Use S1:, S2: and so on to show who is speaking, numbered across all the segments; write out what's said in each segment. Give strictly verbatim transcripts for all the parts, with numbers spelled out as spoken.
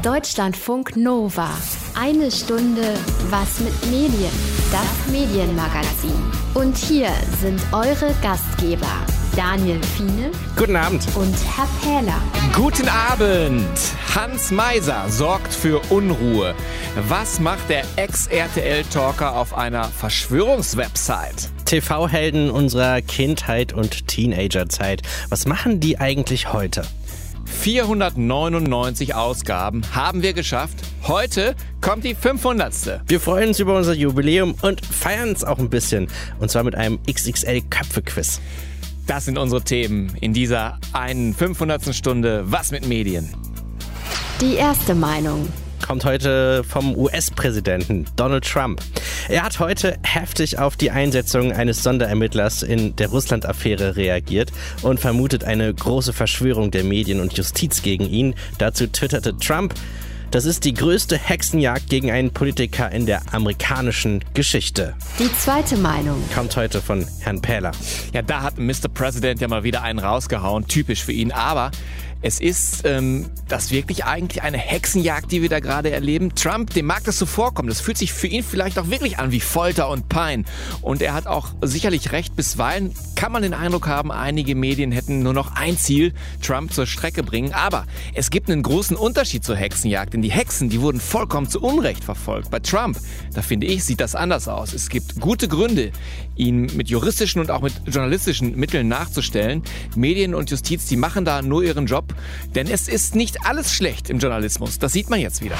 S1: Deutschlandfunk Nova. Eine Stunde Was mit Medien. Das Medienmagazin. Und hier sind eure Gastgeber Daniel Fiene.
S2: Guten Abend.
S1: Und Herr Pähler.
S2: Guten Abend. Hans Meiser sorgt für Unruhe. Was macht der Ex-R T L-Talker auf einer Verschwörungswebsite?
S3: T V-Helden unserer Kindheit und Teenagerzeit. Was machen die eigentlich heute?
S2: vierhundertneunundneunzig Ausgaben haben wir geschafft. Heute kommt die fünfhundertste.
S3: Wir freuen uns über unser Jubiläum und feiern es auch ein bisschen. Und zwar mit einem X X L-Köpfe-Quiz.
S2: Das sind unsere Themen in dieser einen fünfhundertsten Stunde Was mit Medien.
S1: Die erste Meinung
S3: Kommt heute vom U S-Präsidenten Donald Trump. Er hat heute heftig auf die Einsetzung eines Sonderermittlers in der Russland-Affäre reagiert und vermutet eine große Verschwörung der Medien und Justiz gegen ihn. Dazu twitterte Trump: Das ist die größte Hexenjagd gegen einen Politiker in der amerikanischen Geschichte.
S1: Die zweite Meinung
S3: Kommt heute von Herrn Pähler.
S2: Ja, da hat Mister President ja mal wieder einen rausgehauen, typisch für ihn, aber es ist ähm, das wirklich eigentlich eine Hexenjagd, die wir da gerade erleben. Trump, dem mag das so vorkommen. Das fühlt sich für ihn vielleicht auch wirklich an wie Folter und Pein. Und er hat auch sicherlich recht. Bisweilen kann man den Eindruck haben, einige Medien hätten nur noch ein Ziel: Trump zur Strecke bringen. Aber es gibt einen großen Unterschied zur Hexenjagd. Denn die Hexen, die wurden vollkommen zu Unrecht verfolgt. Bei Trump, da finde ich, sieht das anders aus. Es gibt gute Gründe, ihn mit juristischen und auch mit journalistischen Mitteln nachzustellen. Medien und Justiz, die machen da nur ihren Job. Denn es ist nicht alles schlecht im Journalismus. Das sieht man jetzt wieder.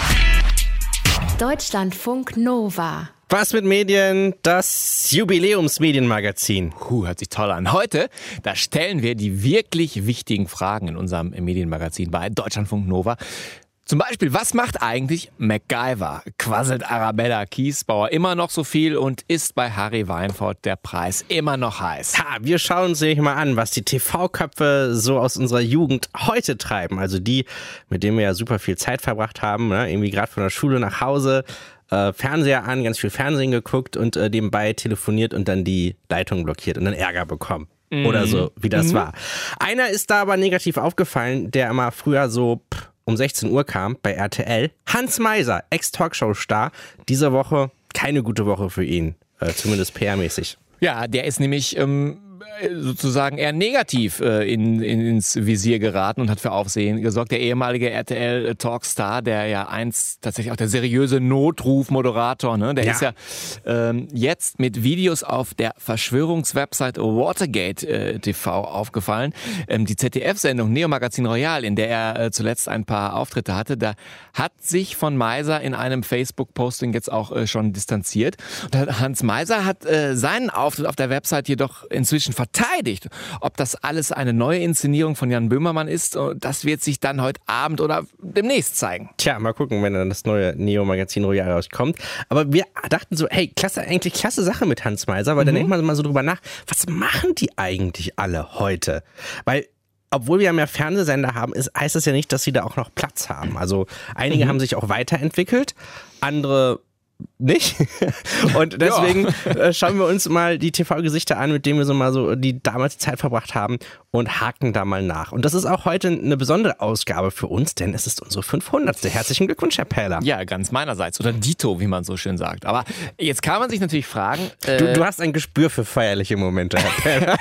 S1: Deutschlandfunk Nova.
S3: Was mit Medien? Das Jubiläumsmedienmagazin.
S2: Puh, hört sich toll an. Heute, da stellen wir die wirklich wichtigen Fragen in unserem Medienmagazin bei Deutschlandfunk Nova. Zum Beispiel, was macht eigentlich MacGyver? Quasselt Arabella Kiesbauer immer noch so viel und ist bei Harry Weinfurt der Preis immer noch heiß?
S3: Ha, wir schauen uns nämlich mal an, was die T V-Köpfe so aus unserer Jugend heute treiben. Also die, mit denen wir ja super viel Zeit verbracht haben, ne? Irgendwie gerade von der Schule nach Hause, äh, Fernseher an, ganz viel Fernsehen geguckt und äh, nebenbei telefoniert und dann die Leitung blockiert und dann Ärger bekommen. Mhm. Oder so, wie das mhm. war. Einer ist da aber negativ aufgefallen, der immer früher so pff, um sechzehn Uhr kam bei R T L. Hans Meiser, Ex-Talkshow-Star. Diese Woche keine gute Woche für ihn, äh, zumindest P R-mäßig.
S2: Ja, der ist nämlich ähm, sozusagen eher negativ äh, in, in, ins Visier geraten und hat für Aufsehen gesorgt. Der ehemalige R T L-Talkstar, der ja einst tatsächlich auch der seriöse Notruf-Moderator, ne? Der ja. ist ja ähm, jetzt mit Videos auf der Verschwörungswebsite Watergate äh, T V aufgefallen. Ähm, die Z D F-Sendung Neo Magazin Royal, in der er äh, zuletzt ein paar Auftritte hatte, da hat sich von Meiser in einem Facebook-Posting jetzt auch äh, schon distanziert. Und Hans Meiser hat äh, seinen Auftritt auf der Website jedoch inzwischen verteidigt. Ob das alles eine neue Inszenierung von Jan Böhmermann ist, das wird sich dann heute Abend oder demnächst zeigen.
S3: Tja, mal gucken, wenn dann das neue Neo-Magazin Royal rauskommt. Aber wir dachten so, hey, klasse, eigentlich klasse Sache mit Hans Meiser, weil mhm. dann denkt man mal so drüber nach, was machen die eigentlich alle heute? Weil obwohl wir ja mehr Fernsehsender haben, ist, heißt das ja nicht, dass sie da auch noch Platz haben. Also einige mhm. haben sich auch weiterentwickelt, andere nicht. Und deswegen ja. schauen wir uns mal die T V-Gesichter an, mit denen wir so mal so die damals Zeit verbracht haben und haken da mal nach. Und das ist auch heute eine besondere Ausgabe für uns, denn es ist unsere fünfhundertste. Herzlichen Glückwunsch, Herr Pähler.
S2: Ja, ganz meinerseits. Oder Dito, wie man so schön sagt. Aber jetzt kann man sich natürlich fragen...
S3: Äh du, du hast ein Gespür für feierliche Momente, Herr Pähler.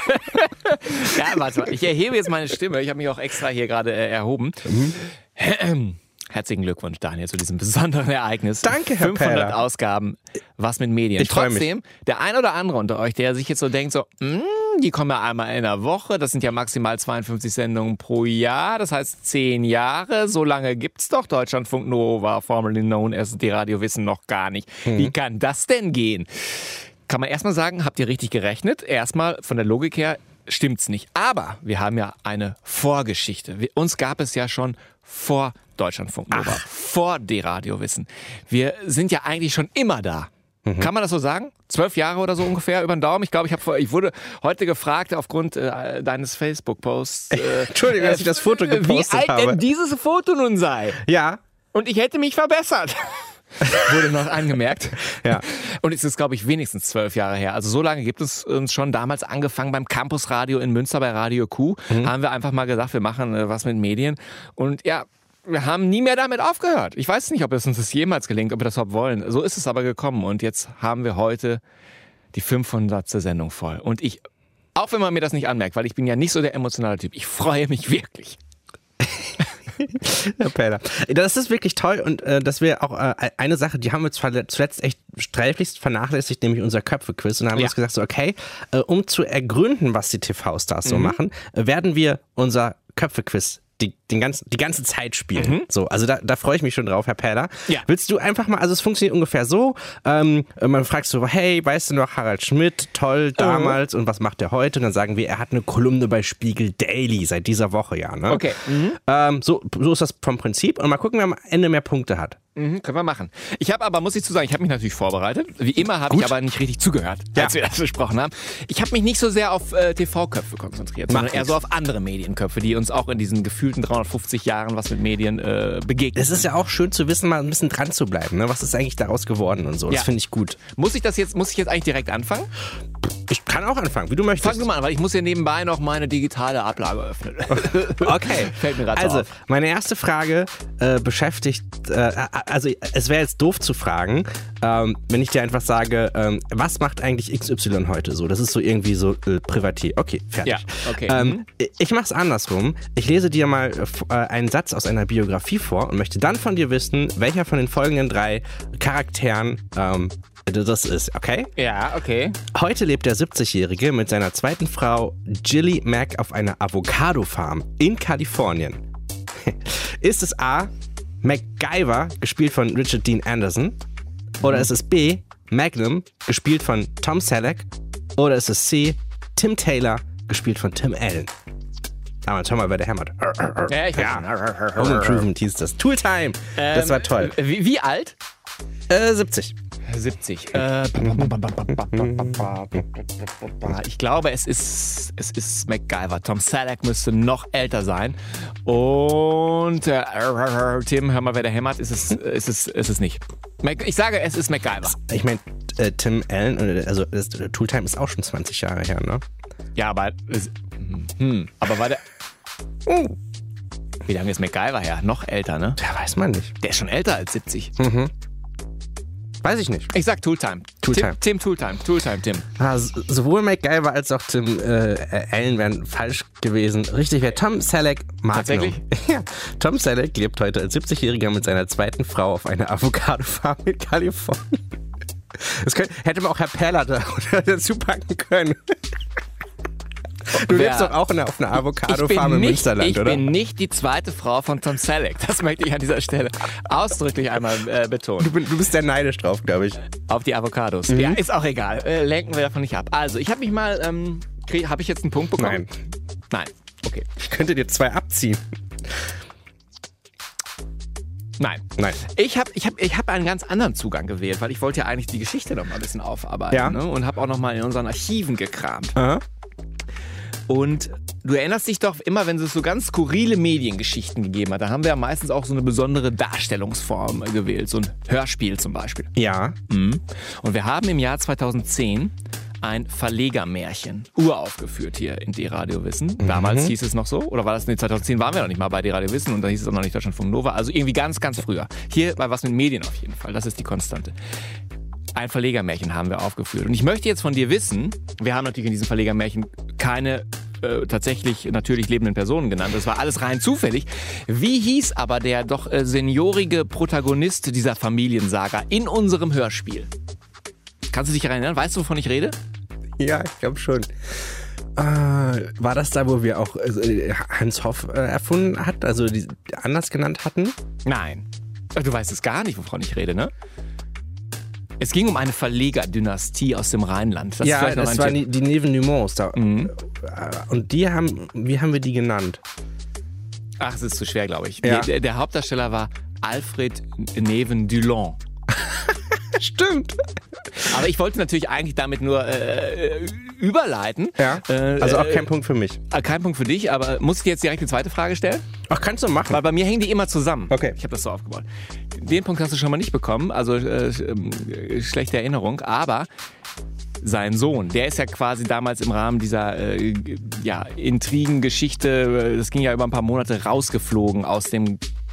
S2: Ja, warte mal. Ich erhebe jetzt meine Stimme. Ich habe mich auch extra hier gerade äh, erhoben. Mhm. Herzlichen Glückwunsch, Daniel, zu diesem besonderen Ereignis.
S3: Danke, Herr
S2: fünfhundert
S3: Pähler.
S2: Ausgaben, was mit Medien.
S3: Ich freue mich.
S2: Trotzdem, der ein oder andere unter euch, der sich jetzt so denkt, so, mm, die kommen ja einmal in der Woche, das sind ja maximal zweiundfünfzig Sendungen pro Jahr, das heißt zehn Jahre, so lange gibt's doch Deutschlandfunk Nova, formerly known as die Radio Wissen, noch gar nicht. Hm. Wie kann das denn gehen? Kann man erstmal sagen, habt ihr richtig gerechnet? Erstmal von der Logik her stimmt's nicht. Aber wir haben ja eine Vorgeschichte. Wir, uns gab es ja schon vor Deutschlandfunk Nova, Ach. vor D-Radio Wissen. Wir sind ja eigentlich schon immer da. Mhm. Kann man das so sagen? Zwölf Jahre oder so ungefähr über den Daumen? Ich glaube, ich, hab, ich wurde heute gefragt aufgrund äh, deines Facebook-Posts. Äh,
S3: Entschuldigung, dass ich das Foto gepostet habe.
S2: Wie alt habe. denn dieses Foto nun sei.
S3: Ja.
S2: Und ich hätte mich verbessert. Wurde noch angemerkt.
S3: Ja.
S2: Und es ist, glaube ich, wenigstens zwölf Jahre her. Also so lange gibt es uns schon. Damals angefangen beim Campusradio in Münster bei Radio Q. Mhm. Haben wir einfach mal gesagt, wir machen äh, was mit Medien. Und ja, wir haben nie mehr damit aufgehört. Ich weiß nicht, ob es uns das jemals gelingt, ob wir das überhaupt wollen. So ist es aber gekommen und jetzt haben wir heute die fünfhundertste Sendung voll. Und ich, auch wenn man mir das nicht anmerkt, weil ich bin ja nicht so der emotionale Typ, ich freue mich wirklich.
S3: Herr Peller. Das ist wirklich toll und äh, dass wir auch äh, eine Sache, die haben wir zwar zuletzt echt sträflichst vernachlässigt, nämlich unser Köpfe-Quiz und haben
S2: ja.
S3: uns gesagt, so okay, äh, um zu ergründen, was die T V-Stars mhm. so machen, äh, werden wir unser Köpfe-Quiz Die, den ganzen, die ganze Zeit spielen. Mhm. So, also da, da freue ich mich schon drauf, Herr Peller.
S2: Ja.
S3: Willst du einfach mal, also es funktioniert ungefähr so, ähm, man fragt so, hey, weißt du noch Harald Schmidt, toll, damals, uh. und was macht er heute? Und dann sagen wir, er hat eine Kolumne bei Spiegel Daily seit dieser Woche, ja. Ne?
S2: Okay. Mhm.
S3: Ähm, so, so ist das vom Prinzip und mal gucken, wer am Ende mehr Punkte hat.
S2: Mhm, können wir machen. Ich habe aber, muss ich zu sagen, ich habe mich natürlich vorbereitet. Wie immer habe ich aber nicht richtig zugehört,
S3: ja.
S2: als wir das besprochen haben. Ich habe mich nicht so sehr auf äh, T V-Köpfe konzentriert, sondern
S3: Mach
S2: eher
S3: nix.
S2: so auf andere Medienköpfe, die uns auch in diesen gefühlten dreihundertfünfzig Jahren was mit Medien äh, begegnen.
S3: Es ist ja auch schön zu wissen, mal ein bisschen dran zu bleiben. Ne? Was ist eigentlich daraus geworden und so. Das
S2: Ja.
S3: finde ich gut.
S2: Muss ich das jetzt, muss ich jetzt eigentlich direkt anfangen?
S3: Ich kann auch anfangen, wie du möchtest.
S2: Fang du mal an, weil ich muss ja nebenbei noch meine digitale Ablage öffnen.
S3: Okay.
S2: Fällt mir gerade so
S3: Also,
S2: auf.
S3: meine erste Frage äh, beschäftigt, äh, also es wäre jetzt doof zu fragen, ähm, wenn ich dir einfach sage, ähm, was macht eigentlich X Y heute so? Das ist so irgendwie so äh, Privatier. Okay, fertig.
S2: Ja, okay.
S3: Ähm,
S2: Mhm.
S3: Ich mache es andersrum. Ich lese dir mal äh, einen Satz aus einer Biografie vor und möchte dann von dir wissen, welcher von den folgenden drei Charakteren ähm, das ist, okay?
S2: Ja, okay.
S3: Heute lebt der siebzigjährige mit seiner zweiten Frau Jilly Mack auf einer Avocado-Farm in Kalifornien. Ist es A, MacGyver, gespielt von Richard Dean Anderson? Oder ist es B, Magnum, gespielt von Tom Selleck? Oder ist es C, Tim Taylor, gespielt von Tim Allen? Aber schau mal, wer der hämmert.
S2: Ja, ich weiß
S3: ja. Home Improvement hieß das. Tooltime. Das war toll.
S2: Wie, wie alt?
S3: Äh, siebzig.
S2: siebzig. Äh, ich glaube, es ist, es ist MacGyver. Tom Selleck müsste noch älter sein. Und äh, Tim, hör mal, wer der hämmert, ist es, ist es, ist es nicht. Ich sage, es ist MacGyver.
S3: Ich meine, äh, Tim Allen, also das, Tooltime ist auch schon zwanzig Jahre her, ne?
S2: Ja, aber, hm, aber war der... Oh. Wie lange ist MacGyver her? Noch älter, ne?
S3: Ja, weiß man nicht.
S2: Der ist schon älter als siebzig.
S3: Mhm. Weiß ich nicht.
S2: Ich sag Tooltime.
S3: Tooltime.
S2: Tim, Tim Tooltime. Tooltime, Tim.
S3: Ah, sowohl MacGyver als auch Tim äh, Allen wären falsch gewesen. Richtig wäre Tom Selleck Magnum.
S2: Tatsächlich?
S3: Ja. Tom Selleck lebt heute als siebzigjähriger mit seiner zweiten Frau auf einer Avocado-Farm in Kalifornien. Das könnte, hätte man auch Herr Peller da dazu packen können. Du
S2: Wer?
S3: lebst doch auch auf einer Avocado-Farm im
S2: nicht,
S3: Münsterland,
S2: ich
S3: oder?
S2: Ich bin nicht die zweite Frau von Tom Selleck. Das möchte ich an dieser Stelle ausdrücklich einmal äh, betonen.
S3: Du, bin, du bist sehr neidisch drauf, glaube ich.
S2: Auf die Avocados.
S3: Mhm.
S2: Ja, ist auch egal. Äh, lenken wir davon nicht ab. Also, ich habe mich mal... Ähm, habe ich jetzt einen Punkt bekommen?
S3: Nein.
S2: Nein. Okay.
S3: Ich könnte dir zwei abziehen.
S2: Nein.
S3: Nein.
S2: Ich habe ich hab, ich hab einen ganz anderen Zugang gewählt, weil ich wollte ja eigentlich die Geschichte noch mal ein bisschen aufarbeiten.
S3: Ja.
S2: Ne? Und habe auch noch mal in unseren Archiven gekramt.
S3: Aha.
S2: Und du erinnerst dich doch immer, wenn es so ganz skurrile Mediengeschichten gegeben hat, da haben wir ja meistens auch so eine besondere Darstellungsform gewählt, so ein Hörspiel zum Beispiel.
S3: Ja.
S2: Mhm. Und wir haben im Jahr zweitausendzehn ein Verlegermärchen uraufgeführt hier in D-Radio Wissen. Damals mhm. hieß es noch so, oder war das, nee, zweitausendzehn waren wir noch nicht mal bei D-Radio Wissen und da hieß es auch noch nicht Deutschlandfunk Nova, also irgendwie ganz, ganz früher. Hier war was mit Medien auf jeden Fall, das ist die Konstante. Ein Verlegermärchen haben wir aufgeführt. Und ich möchte jetzt von dir wissen, wir haben natürlich in diesem Verlegermärchen keine äh, tatsächlich natürlich lebenden Personen genannt. Das war alles rein zufällig. Wie hieß aber der doch äh, seniorige Protagonist dieser Familiensaga in unserem Hörspiel? Kannst du dich daran erinnern? Weißt du, wovon ich rede?
S3: Ja, ich glaube schon. Äh, war das da, wo wir auch äh, Hans Hoff äh, erfunden hat, also die anders genannt hatten?
S2: Nein. Du weißt es gar nicht, wovon ich rede, ne? Es ging um eine Verlegerdynastie aus dem Rheinland. Das
S3: ja,
S2: ist noch
S3: das
S2: ein
S3: waren
S2: Tipp.
S3: die, die Neven-Dumont. Da.
S2: Mhm.
S3: Und die haben, wie haben wir die genannt?
S2: Ach, es ist zu schwer, glaube ich.
S3: Ja.
S2: Der, der Hauptdarsteller war Alfred Neven-Dulon.
S3: Stimmt.
S2: Aber ich wollte natürlich eigentlich damit nur äh, überleiten.
S3: Ja,
S2: äh,
S3: also auch kein Punkt für mich.
S2: Äh, kein Punkt für dich, aber muss ich dir jetzt direkt die zweite Frage stellen?
S3: Ach, kannst du machen.
S2: Weil bei mir hängen die immer zusammen.
S3: Okay.
S2: Ich habe das so aufgebaut. Den Punkt hast du schon mal nicht bekommen, also äh, äh, schlechte Erinnerung, aber sein Sohn, der ist ja quasi damals im Rahmen dieser äh, ja, Intrigengeschichte, das ging ja über ein paar Monate, rausgeflogen aus dem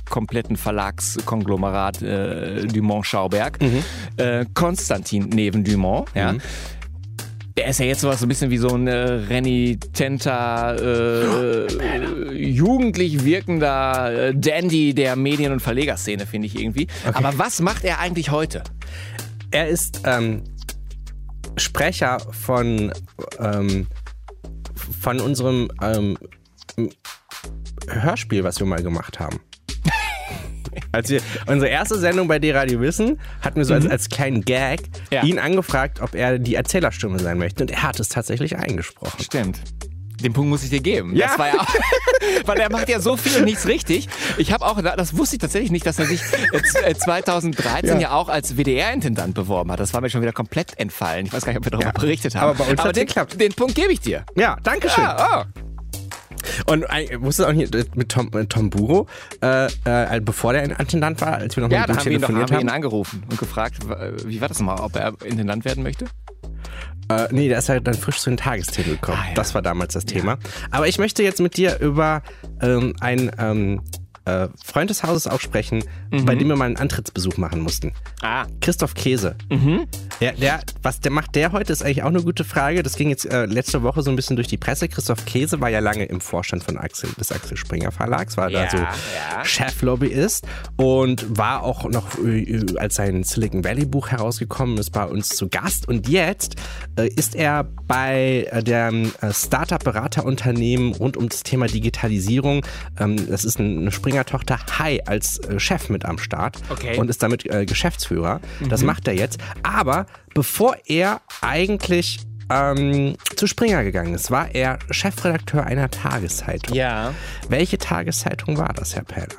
S2: kompletten Verlagskonglomerat äh, Dumont-Schauberg, mhm. äh, Konstantin Neven-Dumont, ja. Mhm. Der ist ja jetzt sowas so ein bisschen wie so ein äh, renitenter, äh, äh, jugendlich wirkender äh, Dandy der Medien- und Verlegerszene, finde ich irgendwie. Okay. Aber was macht er eigentlich heute?
S3: Er ist ähm, Sprecher von, ähm, von unserem ähm, Hörspiel, was wir mal gemacht haben. Als wir unsere erste Sendung bei D-Radio Wissen hatten wir so als, als kleinen Gag ja. ihn angefragt, ob er die Erzählerstimme sein möchte. Und er hat es tatsächlich eingesprochen.
S2: Stimmt. Den Punkt muss ich dir geben.
S3: Ja.
S2: Das war ja auch, weil er macht ja so viel und nichts richtig. Ich habe auch, das wusste ich tatsächlich nicht, dass er sich zweitausenddreizehn ja, ja auch als W D R-Intendant beworben hat. Das war mir schon wieder komplett entfallen. Ich weiß gar nicht, ob wir darüber ja. berichtet haben.
S3: Aber bei uns hat es geklappt.
S2: Den Punkt gebe ich dir.
S3: Ja, danke schön.
S2: Ja, oh.
S3: Und äh, wusstest du auch nicht mit Tom, mit Tom Buro, äh, äh, bevor der Intendant war, als wir noch
S2: ja,
S3: mit ihm telefoniert haben? Ja,
S2: da haben wir ihn angerufen und gefragt, wie war das nochmal, ob er Intendant werden möchte?
S3: Äh, nee, der ist ja dann frisch zu den Tagestitel gekommen. Ah, ja. Das war damals das Thema. Ja. Aber ich möchte jetzt mit dir über ähm, ein ähm, äh, Freund des Hauses auch sprechen, mhm. bei dem wir mal einen Antrittsbesuch machen mussten. Ah. Christoph Käse. Mhm. Der, der, was der macht der heute, ist eigentlich auch eine gute Frage. Das ging jetzt äh, letzte Woche so ein bisschen durch die Presse. Christoph Käse war ja lange im Vorstand von Axel, des Axel Springer Verlags, war ja, da so ja. Cheflobbyist und war auch noch, äh, als sein Silicon Valley Buch herausgekommen ist, bei uns zu Gast. Und jetzt äh, ist er bei äh, dem äh, Startup-Beraterunternehmen rund um das Thema Digitalisierung, ähm, das ist eine, eine Springer-Tochter, Hi, als äh, Chef mit am Start okay. und ist damit äh, Geschäftsführer. Mhm. Das macht er jetzt. Aber bevor er eigentlich ähm, zu Springer gegangen ist, war er Chefredakteur einer Tageszeitung.
S2: Ja.
S3: Welche Tageszeitung war das, Herr Peller?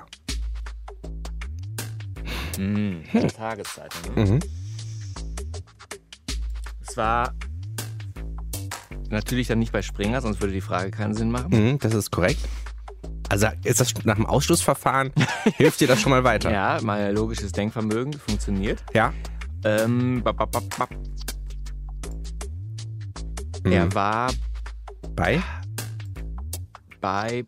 S2: Mhm. Hm. Tageszeitung. Ne? Mhm. Es war natürlich dann nicht bei Springer, sonst würde die Frage keinen Sinn machen.
S3: Mhm, das ist korrekt. Also ist das nach dem Ausschlussverfahren, hilft dir das schon mal weiter?
S2: Ja, mein logisches Denkvermögen funktioniert.
S3: Ja.
S2: Ähm, bap, bap, bap, bap. Mhm. Er war
S3: bei?
S2: Bei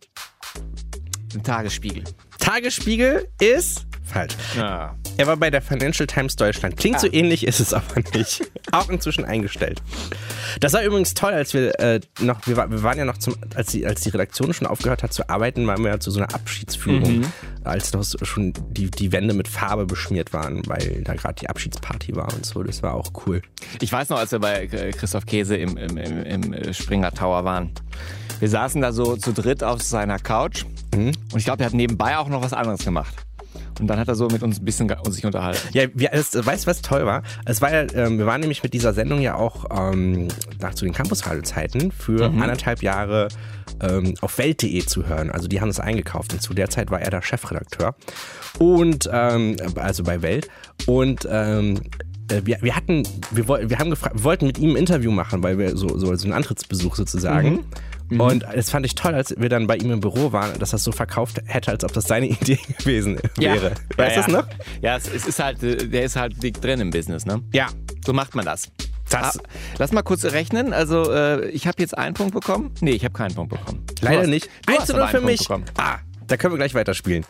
S2: dem Tagesspiegel.
S3: Tagesspiegel ist falsch.
S2: Ja.
S3: Er war bei der Financial Times Deutschland. Klingt ah. so ähnlich, ist es aber nicht. Auch inzwischen eingestellt. Das war übrigens toll, als wir äh, noch, wir, war, wir waren ja noch zum, als die, als die Redaktion schon aufgehört hat zu arbeiten, waren wir ja zu so einer Abschiedsführung, mhm. als noch schon die, die Wände mit Farbe beschmiert waren, weil da gerade die Abschiedsparty war und so. Das war auch cool.
S2: Ich weiß noch, als wir bei Christoph Käse im, im, im, im Springer Tower waren. Wir saßen da so zu dritt auf seiner Couch mhm. und ich glaube, er hat nebenbei auch noch was anderes gemacht. Und dann hat er so mit uns ein bisschen sich unterhalten.
S3: Ja, wir, es, weißt du, was toll war? Es war ja, ähm, wir waren nämlich mit dieser Sendung ja auch ähm, nach zu den Campusradio-Zeiten für mhm. anderthalb Jahre ähm, auf Welt punkt de zu hören. Also die haben es eingekauft und zu der Zeit war er der Chefredakteur. Und ähm, also bei Welt. Und ähm, wir, wir hatten, wir, wir haben gefragt, wir wollten mit ihm ein Interview machen, weil wir so, so, so einen Antrittsbesuch sozusagen. Mhm. Mhm. Und das fand ich toll, als wir dann bei ihm im Büro waren, dass er es so verkauft hätte, als ob das seine Idee gewesen wäre.
S2: Ja.
S3: Weißt du
S2: ja,
S3: das noch?
S2: Ja, es, es ist halt, der ist halt dick drin im Business, ne?
S3: Ja.
S2: So macht man das.
S3: das.
S2: Ah, lass mal kurz rechnen. Also, äh, ich habe jetzt einen Punkt bekommen. Nee, ich habe keinen Punkt bekommen.
S3: Leider nicht. eins zu null für mich.
S2: Bekommen.
S3: Ah, da können wir gleich weiterspielen.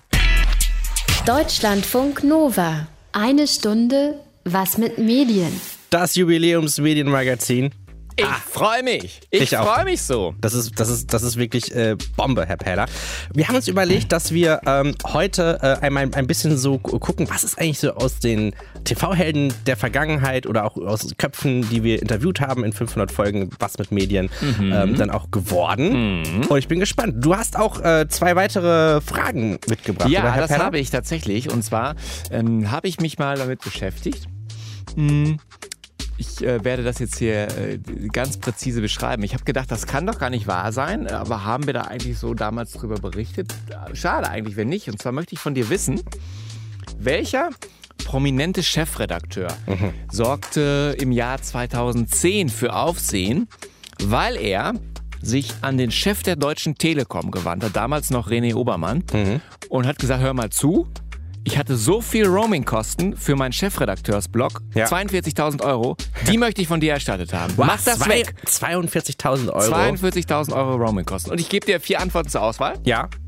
S1: Deutschlandfunk Nova. Eine Stunde was mit Medien.
S3: Das Jubiläumsmedienmagazin.
S2: Ich ah, freue mich. Ich, ich freue mich so.
S3: Das ist, das ist, das ist wirklich äh, Bombe, Herr Peller. Wir haben uns überlegt, dass wir ähm, heute äh, einmal ein bisschen so gucken, was ist eigentlich so aus den T V-Helden der Vergangenheit oder auch aus Köpfen, die wir interviewt haben in fünfhundert Folgen, was mit Medien, mhm. ähm, dann auch geworden. Mhm. Und ich bin gespannt. Du hast auch äh, zwei weitere Fragen mitgebracht,
S2: ja,
S3: oder, Herr
S2: das
S3: Peller?
S2: habe ich tatsächlich. Und zwar ähm, habe ich mich mal damit beschäftigt. Mhm. Ich äh, werde das jetzt hier äh, ganz präzise beschreiben. Ich habe gedacht, das kann doch gar nicht wahr sein, aber haben wir da eigentlich so damals drüber berichtet? Schade eigentlich, wenn nicht. Und zwar möchte ich von dir wissen, welcher prominente Chefredakteur mhm. sorgte im Jahr zweitausendzehn für Aufsehen, weil er sich an den Chef der Deutschen Telekom gewandt hat, damals noch René Obermann, mhm. und hat gesagt, hör mal zu, ich hatte so viel Roaming-Kosten für meinen Chefredakteursblog, ja. zweiundvierzigtausend Euro, die möchte ich von dir erstattet haben.
S3: Was?
S2: Mach das
S3: Zwei,
S2: weg.
S3: zweiundvierzigtausend Euro?
S2: zweiundvierzigtausend Euro Roaming-Kosten. Und ich gebe dir vier Antworten zur Auswahl.
S3: Ja.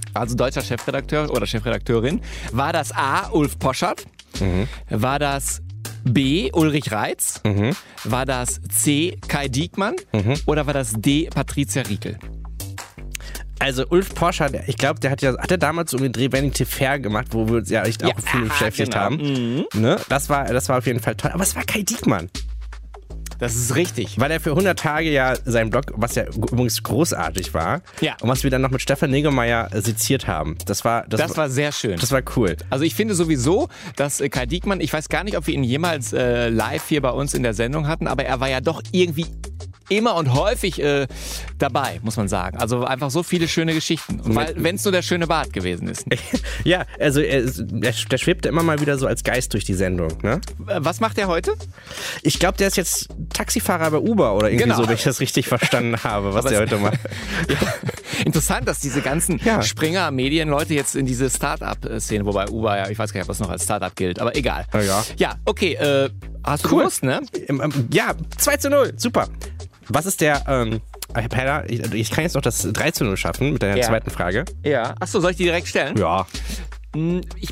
S2: also deutscher Chefredakteur oder Chefredakteurin? War das A. Ulf Poschardt? Mhm. War das B. Ulrich Reitz? Mhm. War das C. Kai Diekmann? Mhm. Oder war das D. Patricia Riekel?
S3: Also Ulf Poschardt, ich glaube, der hat ja hat er damals um den Dreh Vanity Fair gemacht, wo wir uns ja echt auch ja, viel beschäftigt genau. haben. Mhm. Ne? Das war, das war auf jeden Fall toll. Aber es war Kai Diekmann.
S2: Das ist richtig.
S3: Weil er für hundert Tage ja seinen Blog, was ja übrigens großartig war,
S2: ja.
S3: und was wir dann noch mit Stefan Niggemeier seziert haben. Das war das,
S2: das war sehr schön.
S3: Das war cool.
S2: Also ich finde sowieso, dass Kai Diekmann, ich weiß gar nicht, ob wir ihn jemals äh, live hier bei uns in der Sendung hatten, aber er war ja doch irgendwie immer und häufig äh, dabei, muss man sagen. Also einfach so viele schöne Geschichten. Und weil, wenn es nur der schöne Bart gewesen ist.
S3: Ja, also er, der, der schwebte immer mal wieder so als Geist durch die Sendung. Ne?
S2: Was macht er heute?
S3: Ich glaube, der ist jetzt Taxifahrer bei Uber oder irgendwie genau. so, wenn ich das richtig verstanden habe, was der heute macht.
S2: Ja. Interessant, dass diese ganzen ja. Springer-Medienleute jetzt in diese Start-up-Szene, wobei Uber ja, ich weiß gar nicht, ob das noch als Start-up gilt, aber egal.
S3: Ja, ja.
S2: ja okay, äh, hast du
S3: cool.
S2: gewusst, ne?
S3: Ja, zwei zu null, super. Was ist der, ähm, Herr Peller, ich, ich kann jetzt noch das drei zu null schaffen mit deiner ja. zweiten Frage.
S2: Ja. Achso, soll ich die direkt stellen?
S3: Ja.
S2: Ich,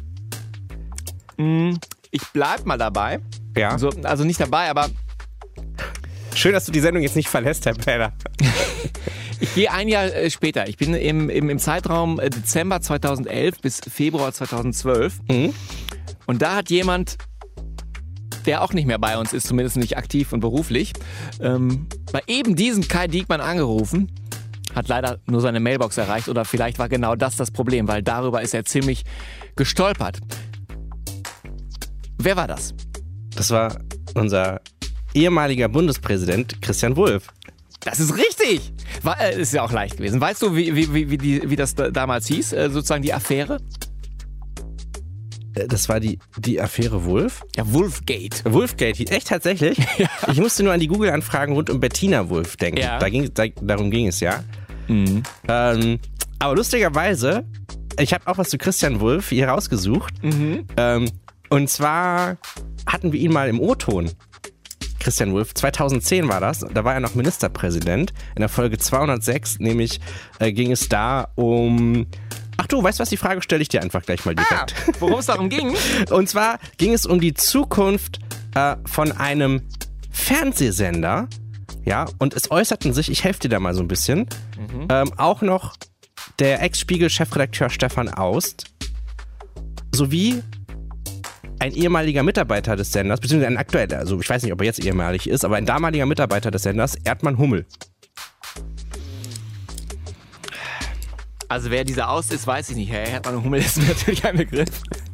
S2: ich bleib mal dabei.
S3: Ja.
S2: So, also nicht dabei, aber...
S3: Schön, dass du die Sendung jetzt nicht verlässt, Herr Peller.
S2: Ich gehe ein Jahr äh, später. Ich bin im, im, im Zeitraum äh, Dezember zweitausendelf bis Februar zweitausendzwölf. Mhm. Und da hat jemand... der auch nicht mehr bei uns ist, zumindest nicht aktiv und beruflich, ähm, bei eben diesem Kai Diekmann angerufen, hat leider nur seine Mailbox erreicht oder vielleicht war genau das das Problem, weil darüber ist er ziemlich gestolpert. Wer war das?
S3: Das war unser ehemaliger Bundespräsident Christian Wulff.
S2: Das ist richtig! War, äh, ist ja auch leicht gewesen. Weißt du, wie, wie, wie, die, wie das da, damals hieß, äh, sozusagen die Affäre?
S3: Das war die, die Affäre Wulff?
S2: Ja, Wulffgate.
S3: Wulffgate, echt tatsächlich? Ja. Ich musste nur an die Google-Anfragen rund um Bettina Wulff denken. Ja. Da ging, da, darum ging es ja. Mhm. Ähm, aber lustigerweise, ich habe auch was zu Christian Wulff hier rausgesucht. Mhm. Ähm, und zwar hatten wir ihn mal im O-Ton. Christian Wulff, zweitausendzehn war das, da war er noch Ministerpräsident. In der Folge zweihundertsechs nämlich äh, ging es da um... Ach du, weißt du was, die Frage stelle ich dir einfach gleich mal direkt.
S2: Ah, worum es darum ging?
S3: Und zwar ging es um die Zukunft äh, von einem Fernsehsender. Ja, und es äußerten sich, ich helfe dir da mal so ein bisschen, mhm. ähm, auch noch der Ex-Spiegel-Chefredakteur Stefan Aust sowie ein ehemaliger Mitarbeiter des Senders, beziehungsweise ein aktueller, also ich weiß nicht, ob er jetzt ehemalig ist, aber ein damaliger Mitarbeiter des Senders, Erdmann Hummel.
S2: Also wer dieser Aust ist, weiß ich nicht. Herr Erdmann Hummel ist natürlich ein Begriff.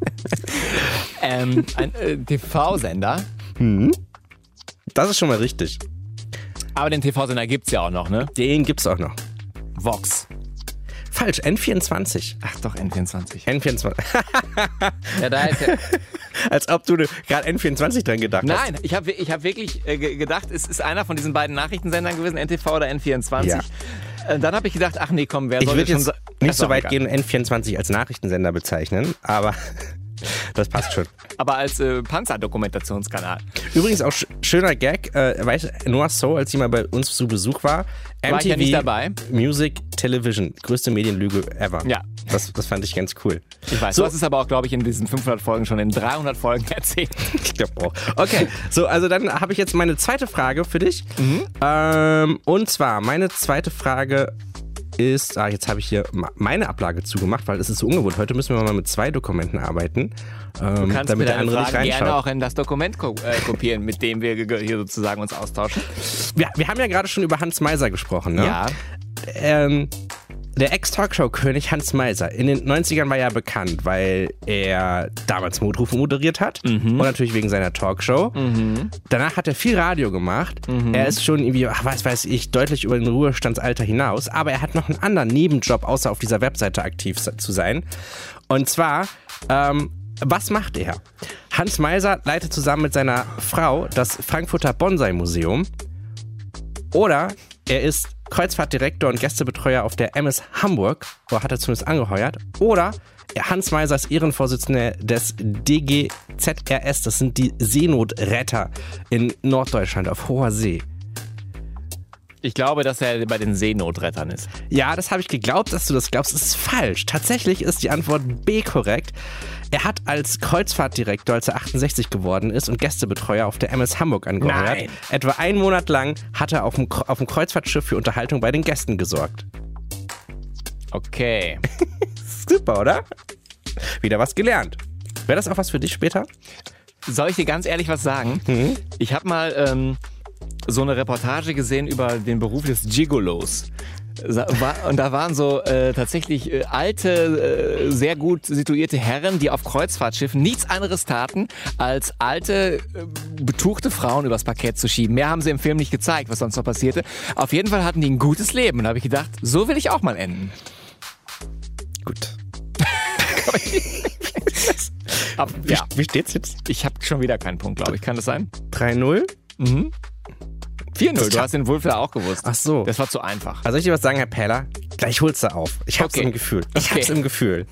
S2: ähm, ein äh, T V-Sender.
S3: Hm. Das ist schon mal richtig.
S2: Aber den T V-Sender gibt's ja auch noch, ne?
S3: Den gibt's auch noch.
S2: Vox.
S3: Falsch, N vierundzwanzig.
S2: Ach doch, N vierundzwanzig.
S3: N vierundzwanzig.
S2: Ja, da ist ja.
S3: Als ob du gerade N vierundzwanzig dran gedacht hast.
S2: Nein, ich habe ich hab wirklich äh, gedacht, es ist einer von diesen beiden Nachrichtensendern gewesen, N T V oder N vierundzwanzig. Ja. Dann habe ich gedacht, ach nee, komm, wer soll
S3: ich
S2: schon...
S3: Ich würde jetzt nicht so weit gehen, N vierundzwanzig als Nachrichtensender bezeichnen, aber das passt schon.
S2: Aber als äh, Panzerdokumentationskanal.
S3: Übrigens auch sch- schöner Gag, äh, weißt du, Noah So, als sie mal bei uns zu Besuch war,
S2: M T V, war ich ja nicht dabei.
S3: Music Television, größte Medienlüge ever.
S2: Ja.
S3: Das, das fand ich ganz cool.
S2: Ich weiß,
S3: so.
S2: Du hast es aber auch, glaube ich, in diesen fünfhundert Folgen schon in dreihundert Folgen erzählt.
S3: Ich glaube auch. Okay, so, also dann habe ich jetzt meine zweite Frage für dich. Mhm. Ähm, und zwar, meine zweite Frage ist, ah, jetzt habe ich hier meine Ablage zugemacht, weil es ist so ungewohnt. Heute müssen wir mal mit zwei Dokumenten arbeiten, ähm,
S2: du kannst
S3: damit
S2: mir
S3: der andere
S2: Fragen
S3: nicht reinschaut.
S2: gerne auch in das Dokument ko- äh, kopieren, mit dem wir ge- hier sozusagen uns austauschen.
S3: Ja, wir haben ja gerade schon über Hans Meiser gesprochen, ne?
S2: Ja.
S3: Ähm, der Ex-Talkshow-König Hans Meiser in den neunzigern war ja bekannt, weil er damals Notrufe moderiert hat mhm. und natürlich wegen seiner Talkshow. Mhm. Danach hat er viel Radio gemacht. Mhm. Er ist schon irgendwie, ach, was weiß ich, deutlich über den Ruhestandsalter hinaus. Aber er hat noch einen anderen Nebenjob, außer auf dieser Webseite aktiv zu sein. Und zwar, ähm, was macht er? Hans Meiser leitet zusammen mit seiner Frau das Frankfurter Bonsai-Museum. Oder er ist Kreuzfahrtdirektor und Gästebetreuer auf der M S Hamburg, wo hat er zumindest angeheuert. Oder Hans Meiser ist Ehrenvorsitzender des D G Z R S, das sind die Seenotretter in Norddeutschland auf hoher See.
S2: Ich glaube, dass er bei den Seenotrettern ist.
S3: Ja, das habe ich geglaubt, dass du das glaubst. Das ist falsch. Tatsächlich ist die Antwort B korrekt. Er hat als Kreuzfahrtdirektor, als er achtundsechzig geworden ist und Gästebetreuer auf der M S Hamburg angehört,
S2: Nein.
S3: etwa einen Monat lang hat er auf dem, auf dem Kreuzfahrtschiff für Unterhaltung bei den Gästen gesorgt.
S2: Okay.
S3: Super, oder? Wieder was gelernt. Wäre das auch was für dich später?
S2: Soll ich dir ganz ehrlich was sagen?
S3: Mhm.
S2: Ich habe mal ähm, so eine Reportage gesehen über den Beruf des Gigolos. Und da waren so äh, tatsächlich äh, alte, äh, sehr gut situierte Herren, die auf Kreuzfahrtschiffen nichts anderes taten, als alte, äh, betuchte Frauen übers Parkett zu schieben. Mehr haben sie im Film nicht gezeigt, was sonst noch passierte. Auf jeden Fall hatten die ein gutes Leben. Und da habe ich gedacht, so will ich auch mal enden.
S3: Gut.
S2: Aber,
S3: Wie,
S2: ja,
S3: wie steht's jetzt?
S2: ich habe schon wieder keinen Punkt, glaube ich. Kann das sein?
S3: drei null?
S2: Mhm. vier null,
S3: Das
S2: du
S3: kann-
S2: hast den Wulfler auch gewusst.
S3: Ach so.
S2: Das war zu einfach.
S3: Also soll ich dir was sagen, Herr Pähler? Gleich holst du auf. Ich hab's
S2: Okay.
S3: im Gefühl. Ich
S2: Okay.
S3: hab's im Gefühl.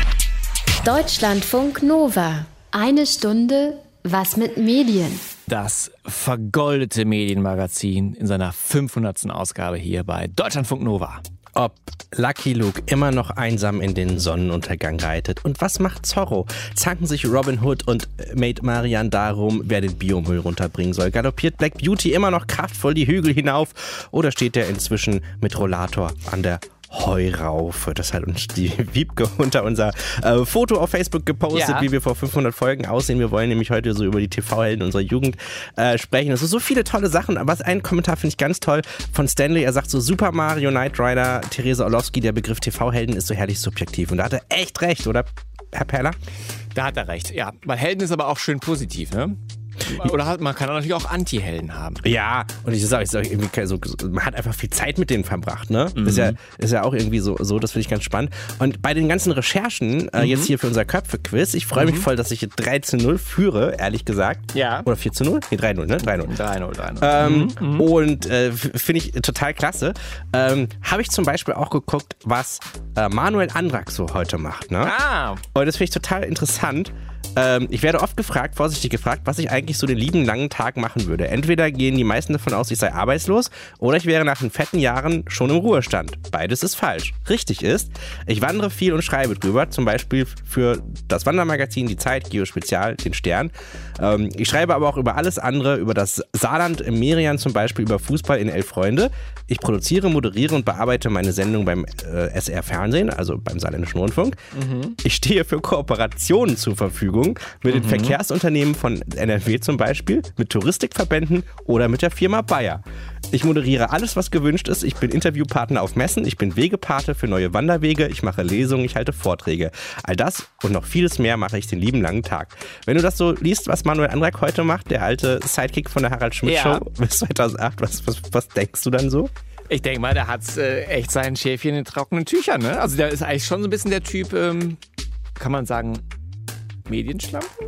S1: Deutschlandfunk Nova. Eine Stunde was mit Medien.
S2: Das vergoldete Medienmagazin in seiner fünfhundertsten Ausgabe hier bei Deutschlandfunk Nova.
S3: Ob Lucky Luke immer noch einsam in den Sonnenuntergang reitet. Und was macht Zorro? Zanken sich Robin Hood und Maid Marian darum, wer den Biomüll runterbringen soll. Galoppiert Black Beauty immer noch kraftvoll die Hügel hinauf? Oder steht er inzwischen mit Rollator an der Heuraufe? Das hat uns die Wiebke unter unser äh, Foto auf Facebook gepostet,
S2: Ja.
S3: wie wir vor fünfhundert Folgen aussehen. Wir wollen nämlich heute so über die T V-Helden unserer Jugend äh, sprechen. Es sind so viele tolle Sachen, aber ein Kommentar finde ich ganz toll von Stanley. Er sagt so, Super Mario, Knight Rider, Theresa Orlowski, der Begriff T V-Helden ist so herrlich subjektiv. Und da hat er echt recht, oder, Herr Perler?
S2: Da hat er recht, ja. Weil Helden ist aber auch schön positiv, ne? Oder hat, man kann natürlich auch Anti-Helden haben.
S3: Ja, und ich sage, ich sag, irgendwie so, man hat einfach viel Zeit mit denen verbracht, ne? Mhm. Ist ja, ist ja auch irgendwie so, so das finde ich ganz spannend. Und bei den ganzen Recherchen, äh, mhm. jetzt hier für unser Köpfe-Quiz, ich freue mich mhm. voll, dass ich drei zu null führe, ehrlich gesagt.
S2: Ja.
S3: Oder vier zu null? Nee, drei null, ne? drei null.
S2: drei null, drei null.
S3: Ähm,
S2: mhm.
S3: Und äh, finde ich total klasse. Ähm, Habe ich zum Beispiel auch geguckt, was äh, Manuel Andrak so heute macht, ne?
S2: Ah.
S3: Und das finde ich total interessant. Ähm, ich werde oft gefragt, vorsichtig gefragt, was ich eigentlich so den lieben langen Tag machen würde. Entweder gehen die meisten davon aus, ich sei arbeitslos, oder ich wäre nach den fetten Jahren schon im Ruhestand. Beides ist falsch. Richtig ist, ich wandere viel und schreibe drüber, zum Beispiel für das Wandermagazin, die Zeit, Geospezial, den Stern. Ähm, ich schreibe aber auch über alles andere, über das Saarland im Merian zum Beispiel, über Fußball in Elf Freunde. Ich produziere, moderiere und bearbeite meine Sendung beim äh, S R Fernsehen, also beim Saarländischen Rundfunk. Mhm. Ich stehe für Kooperationen zur Verfügung mit den mhm. Verkehrsunternehmen von N R W zum Beispiel, mit Touristikverbänden oder mit der Firma Bayer. Ich moderiere alles, was gewünscht ist. Ich bin Interviewpartner auf Messen, ich bin Wegepate für neue Wanderwege, ich mache Lesungen, ich halte Vorträge. All das und noch vieles mehr mache ich den lieben langen Tag. Wenn du das so liest, was Manuel Andrak heute macht, der alte Sidekick von der Harald Schmidt Show
S2: Ja.
S3: bis zweitausendacht, was, was, was denkst du dann so?
S2: Ich denke mal, der hat äh, echt sein Schäfchen in trockenen Tüchern, ne? Also der ist eigentlich schon so ein bisschen der Typ, ähm, kann man sagen, Medienschlampen?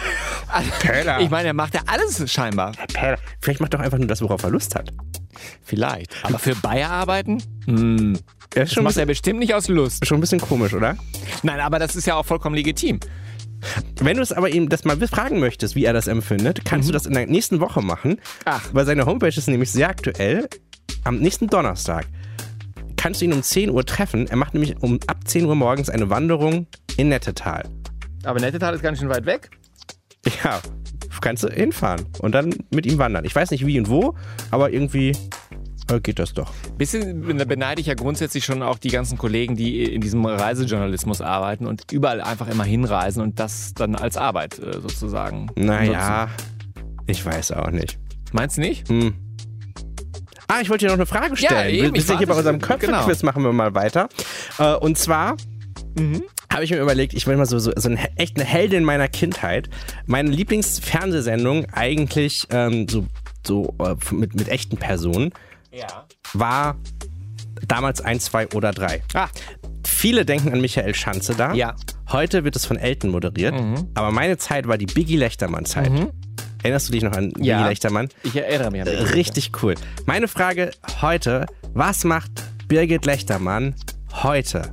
S2: Also,
S3: Pähler.
S2: ich meine, er macht ja alles scheinbar.
S3: Vielleicht macht er doch einfach nur das, worauf er Lust hat.
S2: Vielleicht. Aber für Bayer arbeiten? Hm.
S3: Er ist
S2: Das
S3: schon, ein
S2: macht er
S3: bisschen,
S2: bestimmt nicht aus Lust.
S3: schon ein bisschen komisch, oder?
S2: Nein, aber das ist ja auch vollkommen legitim.
S3: Wenn du es aber ihm das mal fragen möchtest, wie er das empfindet, kannst
S2: Mhm.
S3: du das in der nächsten Woche machen.
S2: Ach.
S3: Weil seine Homepage ist nämlich sehr aktuell. Am nächsten Donnerstag kannst du ihn um zehn Uhr treffen. Er macht nämlich um ab zehn Uhr morgens eine Wanderung in Nettetal.
S2: Aber Nettetal ist ganz schön weit weg.
S3: Ja, kannst du hinfahren und dann mit ihm wandern. Ich weiß nicht wie und wo, aber irgendwie äh, geht das doch.
S2: Bisschen beneide ich ja grundsätzlich schon auch die ganzen Kollegen, die in diesem Reisejournalismus arbeiten und überall einfach immer hinreisen und das dann als Arbeit äh, sozusagen
S3: Naja,
S2: nutzen.
S3: ich weiß auch nicht.
S2: Meinst du nicht?
S3: Hm. Ah, ich wollte dir noch eine Frage stellen.
S2: Ja, eben,
S3: wir
S2: ich
S3: sind hier bei
S2: warte.
S3: unserem Köpfe-Quiz,
S2: Genau.
S3: machen wir mal weiter. Äh, und zwar
S2: Mhm.
S3: habe ich mir überlegt, ich will mal so, so, so eine, echt eine Heldin meiner Kindheit. Meine Lieblingsfernsehsendung eigentlich ähm, so, so äh, mit, mit echten Personen
S2: Ja.
S3: war damals eins, zwei oder drei.
S2: Ah.
S3: Viele denken an Michael Schanze da.
S2: Ja.
S3: Heute wird es von Elton moderiert.
S2: Mhm.
S3: Aber meine Zeit war die Biggie Lechtermann-Zeit.
S2: Mhm.
S3: Erinnerst du dich noch an
S2: Ja.
S3: Biggie Lechtermann?
S2: Ich erinnere mich an
S3: Äh,
S2: den
S3: Richtig cool. Meine Frage heute, was macht Birgit Lechtermann heute?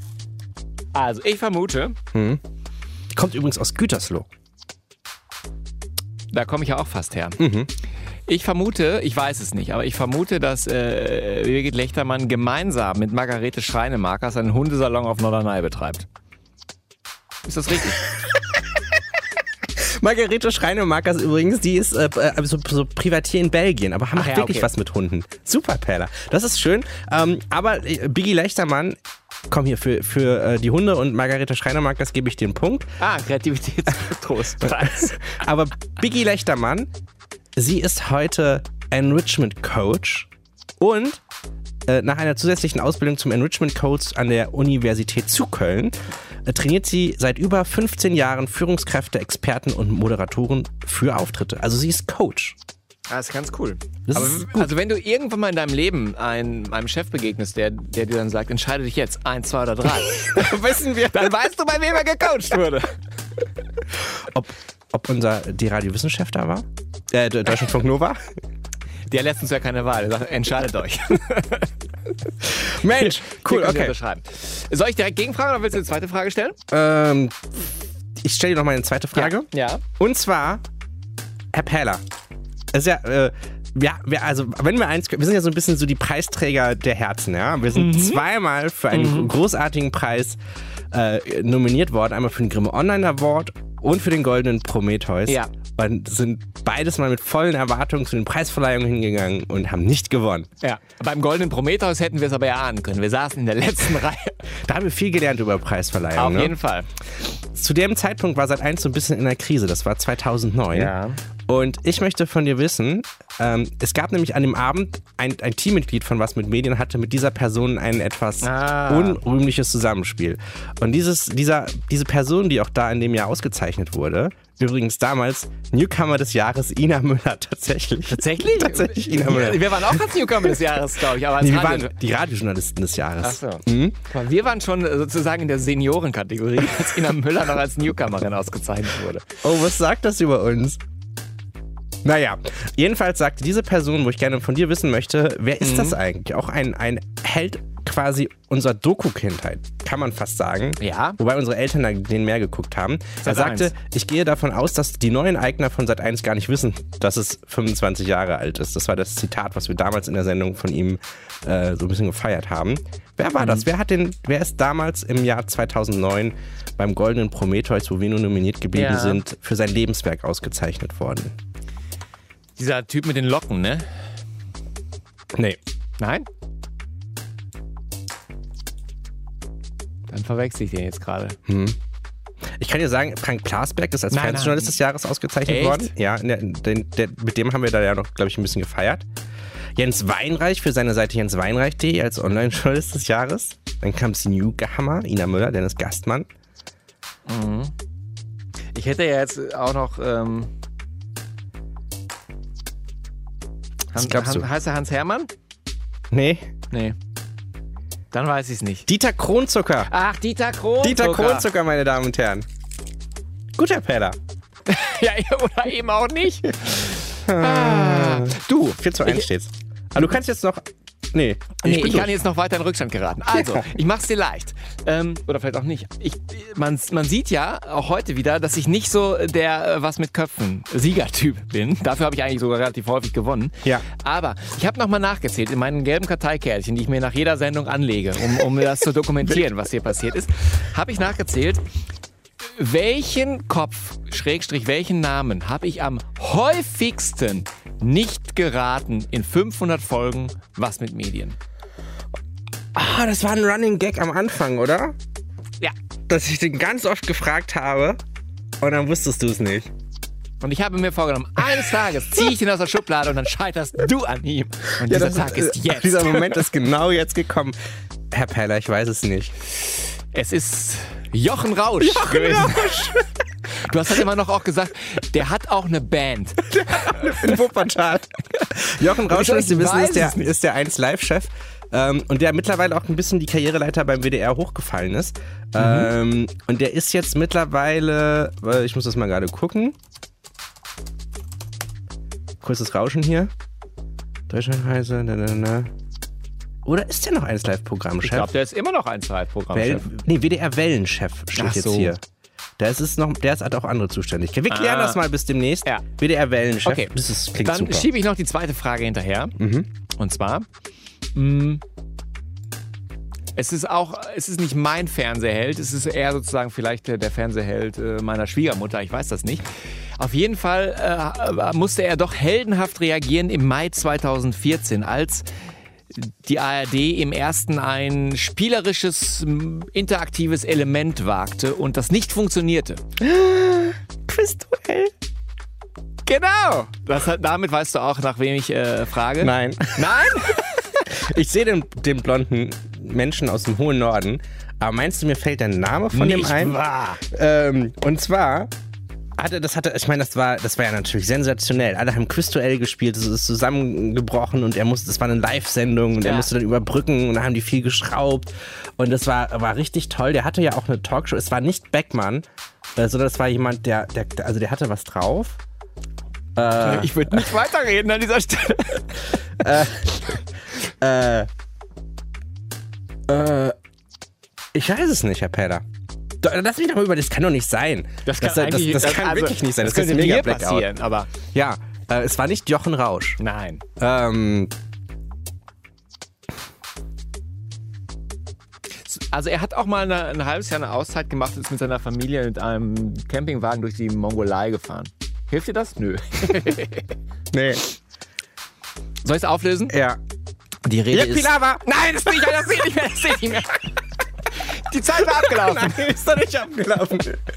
S2: Also, ich vermute,
S3: Hm? Kommt übrigens aus Gütersloh.
S2: da komme ich ja auch fast her.
S3: Mhm.
S2: Ich vermute, ich weiß es nicht, aber ich vermute, dass äh, Birgit Lechtermann gemeinsam mit Margarete Schreinemakers einen Hundesalon auf Norderney betreibt. Ist das richtig?
S3: Margarete Schreinemakers übrigens, die ist äh, so, so Privatier in Belgien, aber macht
S2: ja,
S3: wirklich
S2: okay.
S3: was mit Hunden. Super, Perla. Das ist schön. Ähm, aber äh, Biggie Lechtermann, komm hier, für, für äh, die Hunde und Margarete Schreinemakers gebe ich den Punkt.
S2: Ah, Kreativitätstrostpreis.
S3: Aber Biggie Lechtermann, sie ist heute Enrichment Coach und äh, nach einer zusätzlichen Ausbildung zum Enrichment Coach an der Universität zu Köln äh, trainiert sie seit über fünfzehn Jahren Führungskräfte, Experten und Moderatoren für Auftritte. Also sie ist Coach.
S2: Das ist ganz cool.
S3: Das
S2: Aber,
S3: ist gut.
S2: Also wenn du irgendwann mal in deinem Leben einem, einem Chef begegnest, der, der dir dann sagt, entscheide dich jetzt, eins, zwei oder drei, dann wissen wir, dann weißt du, bei wem er gecoacht wurde.
S3: Ob, ob unser die Radiowissenschef da war? Äh, der Deutschlandfunk Nova?
S2: Der lässt uns ja keine Wahl. Er sagt, entscheidet euch.
S3: Mensch, cool, okay.
S2: Soll ich direkt gegenfragen oder willst du eine zweite Frage stellen?
S3: Ähm, ich stelle dir noch mal eine zweite Frage.
S2: Ja. ja.
S3: Und zwar, Herr Perla. Das ist ja, äh, ja, wir, also, wenn wir eins, wir sind ja so ein bisschen so die Preisträger der Herzen, ja. Wir sind mhm. zweimal für einen mhm. großartigen Preis äh, nominiert worden. Einmal für den Grimme Online Award und für den Goldenen Prometheus.
S2: Ja.
S3: Und sind beides mal mit vollen Erwartungen zu den Preisverleihungen hingegangen und haben nicht gewonnen.
S2: Ja. Beim Goldenen Prometheus hätten wir es aber ja ahnen können. Wir saßen in der letzten Reihe.
S3: Da haben wir viel gelernt über Preisverleihungen.
S2: Auf
S3: ne?
S2: jeden Fall.
S3: Zu dem Zeitpunkt war Sat eins so ein bisschen in der Krise. Das war zweitausendneun.
S2: Ja.
S3: Und ich möchte von dir wissen, ähm, es gab nämlich an dem Abend ein, ein Teammitglied von Was mit Medien hatte mit dieser Person ein etwas
S2: ah.
S3: unrühmliches Zusammenspiel. Und dieses, dieser, diese Person, die auch da in dem Jahr ausgezeichnet wurde, übrigens damals Newcomer des Jahres Ina Müller, tatsächlich.
S2: Tatsächlich?
S3: Tatsächlich Ina Müller.
S2: Wir waren auch als Newcomer des Jahres, glaube ich. Aber als
S3: nee, wir
S2: Radio-
S3: waren die Radiojournalisten des Jahres.
S2: Ach so.
S3: Mhm.
S2: Wir waren schon sozusagen in der Seniorenkategorie, als Ina Müller noch als Newcomerin ausgezeichnet wurde.
S3: Oh, was sagt das über uns? Naja, jedenfalls sagte diese Person, wo ich gerne von dir wissen möchte, wer ist mhm. das eigentlich? Auch ein, ein Held quasi unserer Doku-Kindheit, kann man fast sagen.
S2: Ja.
S3: Wobei unsere Eltern den mehr geguckt haben. Er sagte, ich gehe davon aus, dass die neuen Eigner von Sat eins gar nicht wissen, dass es fünfundzwanzig Jahre alt ist. Das war das Zitat, was wir damals in der Sendung von ihm äh, so ein bisschen gefeiert haben. Wer war mhm. das? Wer hat den, wer ist damals im Jahr zweitausendneun beim Goldenen Prometheus, wo wir nur nominiert geblieben
S2: ja.
S3: sind, für sein Lebenswerk ausgezeichnet worden?
S2: Dieser Typ mit den Locken, ne?
S3: Nee.
S2: Nein? Dann verwechsel ich den jetzt gerade.
S3: Hm. Ich kann dir sagen, Frank Plasberg ist als
S2: Nein,
S3: Fernsehjournalist
S2: nein.
S3: des Jahres ausgezeichnet
S2: Echt?
S3: worden. Ja, der, der, der, mit dem haben wir da ja noch, glaube ich, ein bisschen gefeiert. Jens Weinreich für seine Seite jens weinreich punkt de als Online-Journalist des Jahres. Dann kam es Newcomer, Ina Müller, Dennis Gastmann.
S2: Mhm. Ich hätte ja jetzt auch noch... Ähm
S3: Was
S2: Han,
S3: glaubst du?
S2: Han, heißt er Hans Hermann?
S3: Nee.
S2: Nee. Dann weiß ich es nicht.
S3: Dieter Kronzucker.
S2: Ach, Dieter Kronzucker.
S3: Dieter Kronzucker, meine Damen und Herren. Guter Peller.
S2: Ja, oder eben auch nicht. ah. Du.
S3: vier zu eins steht's. Aber du kannst jetzt noch... Nee,
S2: ich,
S3: ich,
S2: nee, ich kann jetzt noch weiter in Rückstand geraten. Also, ja. ich mach's dir leicht. Ähm, oder vielleicht auch nicht. Ich, man, man sieht ja auch heute wieder, dass ich nicht so der äh, was mit Köpfen Siegertyp bin. Dafür habe ich eigentlich sogar relativ häufig gewonnen.
S3: Ja.
S2: Aber ich habe nochmal nachgezählt in meinen gelben Karteikärtchen, die ich mir nach jeder Sendung anlege, um, um das zu dokumentieren, was hier passiert ist. Habe ich nachgezählt, welchen Kopf, Schrägstrich, welchen Namen habe ich am häufigsten nicht geraten in fünfhundert Folgen Was mit Medien?
S3: Ah, das war ein Running Gag am Anfang, oder?
S2: Ja.
S3: Dass ich den ganz oft gefragt habe und dann wusstest du es nicht.
S2: Und ich habe mir vorgenommen, eines Tages ziehe ich den aus der Schublade und dann scheiterst du an ihm. Und
S3: ja,
S2: dieser
S3: das
S2: Tag ist, ist jetzt.
S3: Dieser Moment ist genau jetzt gekommen. Herr Peller, ich weiß es nicht.
S2: Es ist Jochen Rausch
S3: Jochen
S2: gewesen.
S3: Rausch.
S2: Du hast halt immer noch auch gesagt, der hat auch eine Band.
S3: In Wuppertal. Jochen Rausch, wie Sie wissen, ist der, ist der eins Live-Chef. Ähm, und der mittlerweile auch ein bisschen die Karriereleiter beim W D R hochgefallen ist. Mhm. Ähm, und der ist jetzt mittlerweile, ich muss das mal gerade gucken. Kurzes Rauschen hier. Deutschlandreise, na, na, na. Oder ist der noch eins Live-Programmchef?
S2: Ich glaube, der ist immer noch eins Live-Programmchef.
S3: Nee, W D R-Wellenchef steht
S2: Ach
S3: jetzt
S2: so.
S3: hier. Der ist, ist noch, der hat auch andere Zuständigkeiten. Wir klären
S2: Ah.
S3: das mal bis demnächst.
S2: Ja.
S3: W D R-Wellenchef.
S2: Okay.
S3: Das ist, klingt
S2: Dann
S3: super.
S2: schiebe ich noch die zweite Frage hinterher.
S3: Mhm.
S2: Und zwar, mh, es ist auch, es ist nicht mein Fernsehheld, es ist eher sozusagen vielleicht der, der Fernsehheld äh, meiner Schwiegermutter, ich weiß das nicht. Auf jeden Fall äh, musste er doch heldenhaft reagieren im Mai zweitausendvierzehn, als die A R D im ersten ein spielerisches, m, interaktives Element wagte und das nicht funktionierte.
S3: Quizduell.
S2: Genau! Das hat, damit weißt du auch, nach wem ich äh, frage.
S3: Nein.
S2: Nein?
S3: Ich sehe den, den blonden Menschen aus dem hohen Norden. Aber meinst du, mir fällt der Name von dem
S2: Nicht
S3: ein?
S2: wahr.
S3: Ähm, und zwar hatte, das hatte, ich meine, das war, das war ja natürlich sensationell. Alle haben Quizduell gespielt, es ist zusammengebrochen und er musste, das war eine Live-Sendung und
S2: Ja.
S3: er musste dann überbrücken und da haben die viel geschraubt und das war, war richtig toll. Der hatte ja auch eine Talkshow. Es war nicht Beckmann, äh, sondern es war jemand, der, der, also der hatte was drauf. Äh,
S2: Ich würde nicht weiterreden an dieser Stelle.
S3: Äh, äh, ich weiß es nicht, Herr Peller. Do- Lass mich doch mal über, das kann doch nicht sein.
S2: Das kann,
S3: das, das,
S2: eigentlich-
S3: das kann
S2: also,
S3: wirklich nicht sein.
S2: Das,
S3: Das,
S2: könnte
S3: ist ein
S2: mir
S3: mega Blackout.
S2: passieren, aber
S3: Ja, äh, es war nicht Jochen Rausch.
S2: nein.
S3: Ähm,
S2: Also er hat auch mal eine, ein halbes Jahr eine Auszeit gemacht und ist mit seiner Familie mit einem Campingwagen durch die Mongolei gefahren. Hilft dir das? Nö.
S3: nee.
S2: Soll ich es auflösen?
S3: Ja.
S2: Die Rede
S3: Jörg Pilawa!
S2: Nein, das sehe ich, das sehe ich nicht mehr, das sehe ich nicht mehr. Die Zeit war abgelaufen.
S3: Nein, ist doch nicht abgelaufen.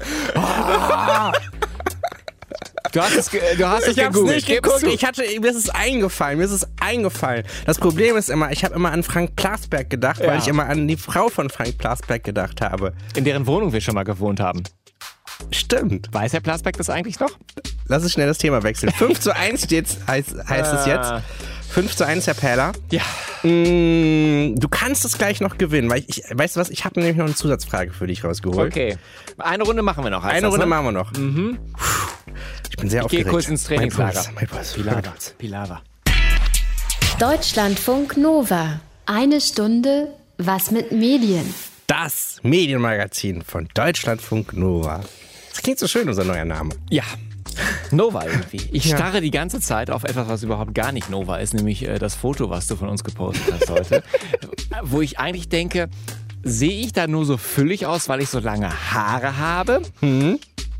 S2: Du hast es, ge- du hast es
S3: Ich hab's
S2: gegoogelt.
S3: nicht
S2: Gib's
S3: geguckt,
S2: zu.
S3: ich hatte, mir ist es eingefallen, mir ist es eingefallen. Das Problem ist immer, ich habe immer an Frank Plasberg gedacht,
S2: Ja.
S3: weil ich immer an die Frau von Frank Plasberg gedacht habe.
S2: In deren Wohnung wir schon mal gewohnt haben.
S3: Stimmt.
S2: Weiß Herr Plasberg das eigentlich noch?
S3: Lass uns schnell das Thema wechseln. fünf zu eins steht's, heißt, heißt es jetzt.
S2: Ah.
S3: fünf zu eins, Herr Perler.
S2: Ja.
S3: Mm, du kannst es gleich noch gewinnen, weil ich, ich weißt du was, ich habe nämlich noch eine Zusatzfrage für dich rausgeholt.
S2: Okay. Eine Runde machen wir noch. heißt
S3: Eine
S2: das,
S3: Runde
S2: ne?
S3: machen wir noch. Mhm. Ich bin sehr
S2: Ich gehe
S3: aufgeregt.
S2: kurz ins Trainingslager.
S3: Mein Puls, mein
S2: Pilava.
S3: Puls.
S2: Pilava.
S1: Deutschlandfunk Nova. Eine Stunde was mit Medien.
S3: Das Medienmagazin von Deutschlandfunk Nova. Das klingt so schön, unser neuer Name.
S2: Ja. Nova irgendwie. Ich
S3: Ja.
S2: starre die ganze Zeit auf etwas, was überhaupt gar nicht Nova ist, nämlich äh, das Foto, was du von uns gepostet hast heute. Wo ich eigentlich denke, sehe ich da nur so füllig aus, weil ich so lange Haare habe?
S3: Mhm.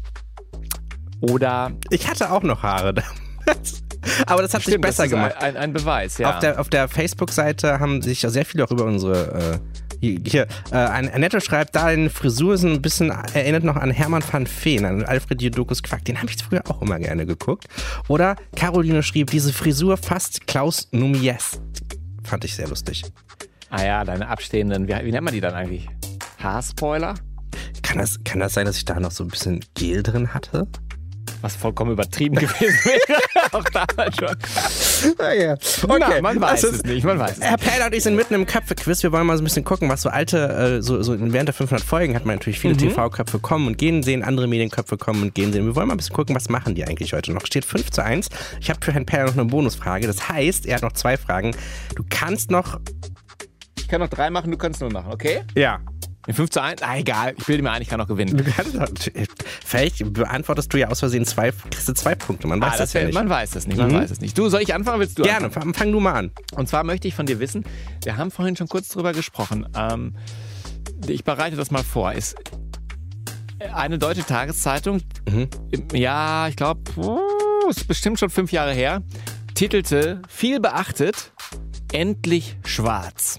S2: Oder
S3: Ich hatte auch noch Haare damals. Aber das hat sich
S2: stimmt,
S3: besser
S2: das ist
S3: gemacht.
S2: Ein, ein Beweis, ja.
S3: Auf der, auf der Facebook-Seite haben sich ja sehr viele auch über unsere. Äh, hier, hier äh, Annette schreibt, da deine Frisur ist ein bisschen, erinnert noch an Hermann van Veen, an Alfred Jodokus Quack. Den habe ich früher auch immer gerne geguckt. Oder Caroline schrieb, diese Frisur fast Klaus Numies. Fand ich sehr lustig.
S2: ah ja, deine abstehenden, wie, wie nennt man die dann eigentlich? Haarspoiler?
S3: Kann das, kann das sein, dass ich da noch so ein bisschen Gel drin hatte?
S2: Was vollkommen übertrieben gewesen wäre. Auch damals schon.
S3: Ah, ja.
S2: Na, man weiß
S3: Also,
S2: es nicht, man weiß es
S3: Herr Peller und ich sind mitten im Köpfe-Quiz. Wir wollen mal so ein bisschen gucken, was so alte, äh, so, so während der fünfhundert Folgen hat man natürlich viele T V-Köpfe kommen und gehen sehen, andere Medienköpfe kommen und gehen sehen. Wir wollen mal ein bisschen gucken, was machen die eigentlich heute noch. Steht fünf zu eins. Ich habe für Herrn Peller noch eine Bonusfrage. Das heißt, er hat noch zwei Fragen. Du kannst noch...
S2: Ich kann noch drei machen, du kannst nur machen, okay?
S3: Ja.
S2: In fünf zu eins? Ah, egal. Ich bilde mir ein, ich kann noch gewinnen.
S3: Du kannst noch, vielleicht beantwortest du ja aus Versehen zwei, kriegst du zwei Punkte. Man weiß
S2: Ah,
S3: das,
S2: das
S3: ja
S2: wär,
S3: nicht.
S2: man weiß das nicht, man
S3: Mhm.
S2: weiß es nicht. Du, soll ich anfangen? Willst du
S3: Gerne,
S2: anfangen?
S3: fang, fang du mal an.
S2: Und zwar möchte ich von dir wissen, wir haben vorhin schon kurz drüber gesprochen. Ähm, ich bereite das mal vor. Ist eine deutsche Tageszeitung,
S3: Mhm.
S2: im Jahr, ich glaube, ist bestimmt schon fünf Jahre her, titelte, viel beachtet, endlich schwarz.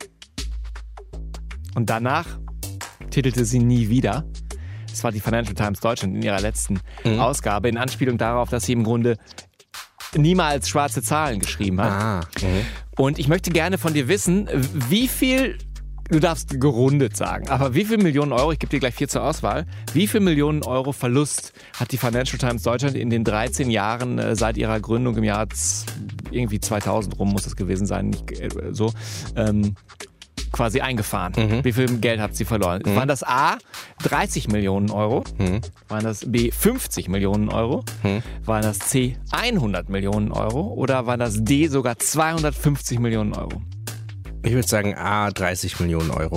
S2: Und danach titelte sie nie wieder. Das war die Financial Times Deutschland in ihrer letzten
S3: Mhm.
S2: Ausgabe, in Anspielung darauf, dass sie im Grunde niemals schwarze Zahlen geschrieben hat.
S3: Ah. Mhm.
S2: Und ich möchte gerne von dir wissen, wie viel, du darfst gerundet sagen, aber wie viel Millionen Euro, ich gebe dir gleich vier zur Auswahl, wie viel Millionen Euro Verlust hat die Financial Times Deutschland in den dreizehn Jahren äh, seit ihrer Gründung im Jahr z- irgendwie zweitausend rum muss das gewesen sein, nicht äh, so, ähm, quasi eingefahren.
S3: Mhm.
S2: Wie viel Geld hat sie verloren?
S3: Mhm.
S2: Waren das A, dreißig Millionen Euro?
S3: Mhm.
S2: Waren das B, fünfzig Millionen Euro?
S3: Mhm.
S2: Waren das C, hundert Millionen Euro? Oder waren das D, sogar zweihundertfünfzig Millionen Euro?
S3: Ich würde sagen A, dreißig Millionen Euro.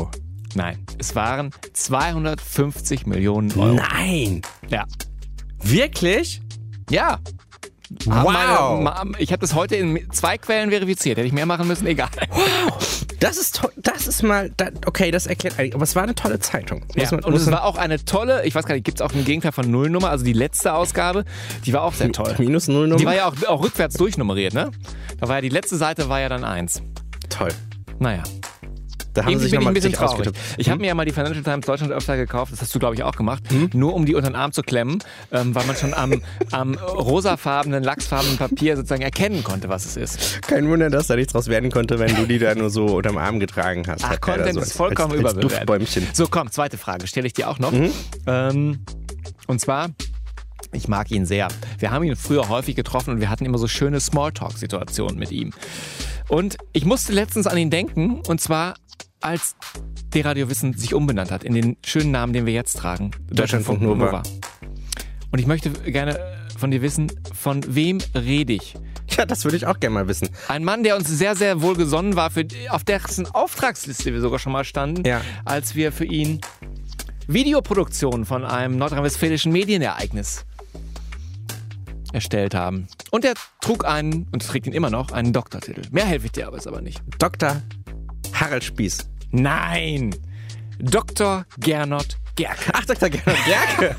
S2: Nein, es waren zweihundertfünfzig Millionen Euro.
S3: Nein!
S2: Ja.
S3: Wirklich?
S2: Ja.
S3: Wow.
S2: Meine, ich habe das heute in zwei Quellen verifiziert. Hätte ich mehr machen müssen, egal.
S3: Wow. Das ist toll. Das ist mal, das, okay, das erklärt eigentlich. Aber es war eine tolle Zeitung.
S2: Ja,
S3: Muss man,
S2: und
S3: muss
S2: es
S3: man,
S2: war auch eine tolle, ich weiß gar nicht, gibt es auch ein Gegenteil von Nullnummer, also die letzte Ausgabe, die war auch sehr toll.
S3: Minus Nullnummer?
S2: Die war ja auch, auch rückwärts durchnummeriert, ne? Da war ja die letzte Seite war ja dann eins.
S3: Toll.
S2: Naja.
S3: Da haben
S2: Irgendwie
S3: sie sich
S2: bin ich
S3: nochmal
S2: ein bisschen
S3: richtig
S2: traurig.
S3: ausgetippt.
S2: Ich habe mir ja mal die Financial Times Deutschland öfter gekauft, das hast du, glaube ich, auch gemacht,
S3: Hm?
S2: nur um die unter den Arm zu klemmen, ähm, weil man schon am, am rosafarbenen, lachsfarbenen Papier sozusagen erkennen konnte, was es ist.
S3: Kein Wunder, dass da nichts draus werden konnte, wenn du die da nur so unterm Arm getragen hast.
S2: Ach,
S3: Hat
S2: Content
S3: so
S2: ist
S3: als-
S2: vollkommen
S3: als, als
S2: überbewertet.
S3: Duftbäumchen.
S2: So, komm, zweite Frage, stelle ich dir auch noch.
S3: Mhm.
S2: Ähm, und zwar, ich mag ihn sehr. Wir haben ihn früher häufig getroffen und wir hatten immer so schöne Smalltalk-Situationen mit ihm. Und ich musste letztens an ihn denken, und zwar als D-Radio Wissen sich umbenannt hat in den schönen Namen, den wir jetzt tragen.
S3: Deutschlandfunk Nova.
S2: Und ich möchte gerne von dir wissen, von wem rede ich?
S3: Ja, das würde ich auch gerne mal wissen.
S2: Ein Mann, der uns sehr, sehr wohlgesonnen war, für, auf dessen Auftragsliste wir sogar schon mal standen,
S3: Ja.
S2: als wir für ihn Videoproduktionen von einem nordrhein-westfälischen Medienereignis erstellt haben. Und er trug einen, und trägt ihn immer noch, einen Doktortitel. Mehr helfe ich dir aber jetzt aber nicht.
S3: Doktor Harald Spieß.
S2: Nein! Doktor Gernot Gercke.
S3: Ach, Doktor Gernot Gercke.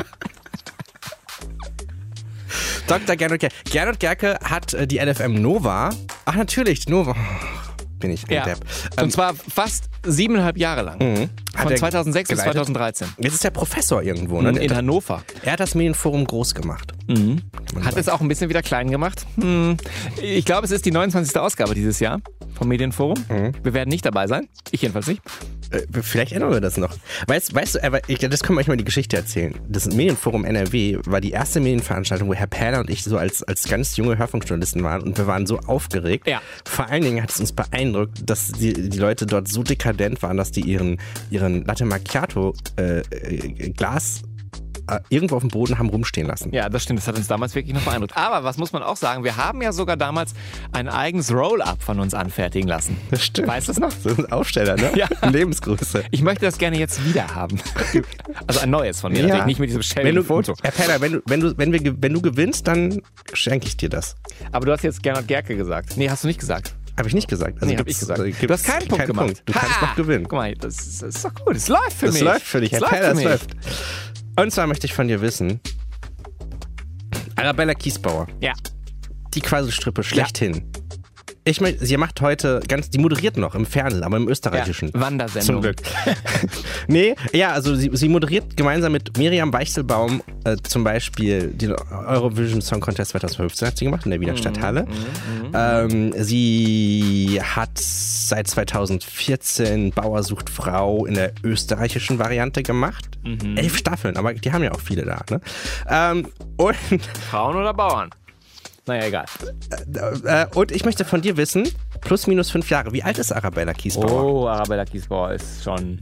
S3: Doktor Gernot Gercke. Gernot Gercke hat äh, die L F M Nova. Ach, natürlich, Nova. Bin ich ein
S2: Ja.
S3: Depp.
S2: Und zwar fast siebeneinhalb Jahre lang.
S3: Mhm. Hat
S2: Von
S3: er
S2: zweitausendsechs bis
S3: geleitet?
S2: zweitausenddreizehn.
S3: Jetzt ist er Professor irgendwo, ne?
S2: In Hannover.
S3: Er hat das Medienforum groß gemacht.
S2: Hat es auch ein bisschen wieder klein gemacht. Hm. Ich glaube, es ist die neunundzwanzigste Ausgabe dieses Jahr vom Medienforum.
S3: Mhm.
S2: Wir werden nicht dabei sein. Ich jedenfalls nicht.
S3: Äh, vielleicht ändern wir das noch. Weißt, weißt du, aber ich, das können wir euch mal die Geschichte erzählen. Das Medienforum N R W war die erste Medienveranstaltung, wo Herr Perler und ich so als, als ganz junge Hörfunkjournalisten waren und wir waren so aufgeregt.
S2: Ja.
S3: Vor allen Dingen hat es uns beeindruckt, dass die, die Leute dort so dekadent waren, dass die ihren, ihren Latte Macchiato äh, äh, Glas äh, irgendwo auf dem Boden haben rumstehen lassen.
S2: Ja, das stimmt. Das hat uns damals wirklich noch beeindruckt. Aber was muss man auch sagen? Wir haben ja sogar damals ein eigenes Roll-Up von uns anfertigen lassen.
S3: Das stimmt.
S2: Weißt du es noch?
S3: So ein Aufsteller, ne?
S2: Ja.
S3: Lebensgröße.
S2: Ich möchte das gerne jetzt wieder haben. Also ein neues von mir,
S3: Ja.
S2: natürlich. Nicht mit diesem
S3: Wenn
S2: schäbigen
S3: du,
S2: Foto.
S3: Herr Perler, wenn du, wenn, du, wenn, wir, ge- wenn du gewinnst, dann schenke ich dir das.
S2: Aber du hast jetzt Gernot Gercke gesagt. Nee, hast du nicht gesagt.
S3: Habe ich nicht gesagt. Also
S2: Nee, hab
S3: gibt's-
S2: ich gesagt.
S3: also
S2: Du
S3: gibt's
S2: hast keinen Punkt gemacht.
S3: Du kannst
S2: Ha!
S3: noch gewinnen.
S2: Guck mal, das ist, das ist doch gut. Es läuft für
S3: Das
S2: mich.
S3: läuft für dich, Herr
S2: Es
S3: Perler,
S2: läuft
S3: das
S2: für mich.
S3: läuft. Und zwar möchte ich von dir wissen, Arabella Kiesbauer,
S2: Ja.
S3: die Quasselstrippe schlechthin. Ich möchte, sie macht heute ganz, die moderiert noch im Fernsehen, aber im österreichischen.
S2: Ja, Wandersendung.
S3: Zum Glück. Nee, ja, also sie, sie moderiert gemeinsam mit Miriam Weichselbaum äh, zum Beispiel den Eurovision Song Contest zweitausendfünfzehn hat sie gemacht in der Wiener Stadthalle. Ähm, sie hat seit zweitausendvierzehn Bauer sucht Frau in der österreichischen Variante gemacht. Elf Staffeln, aber die haben ja auch viele da. Ne? Ähm, und
S2: Frauen oder Bauern? Naja, egal.
S3: Äh, und ich möchte von dir wissen, plus minus fünf Jahre, wie alt ist Arabella Kiesbauer?
S2: Oh, Arabella Kiesbauer ist schon...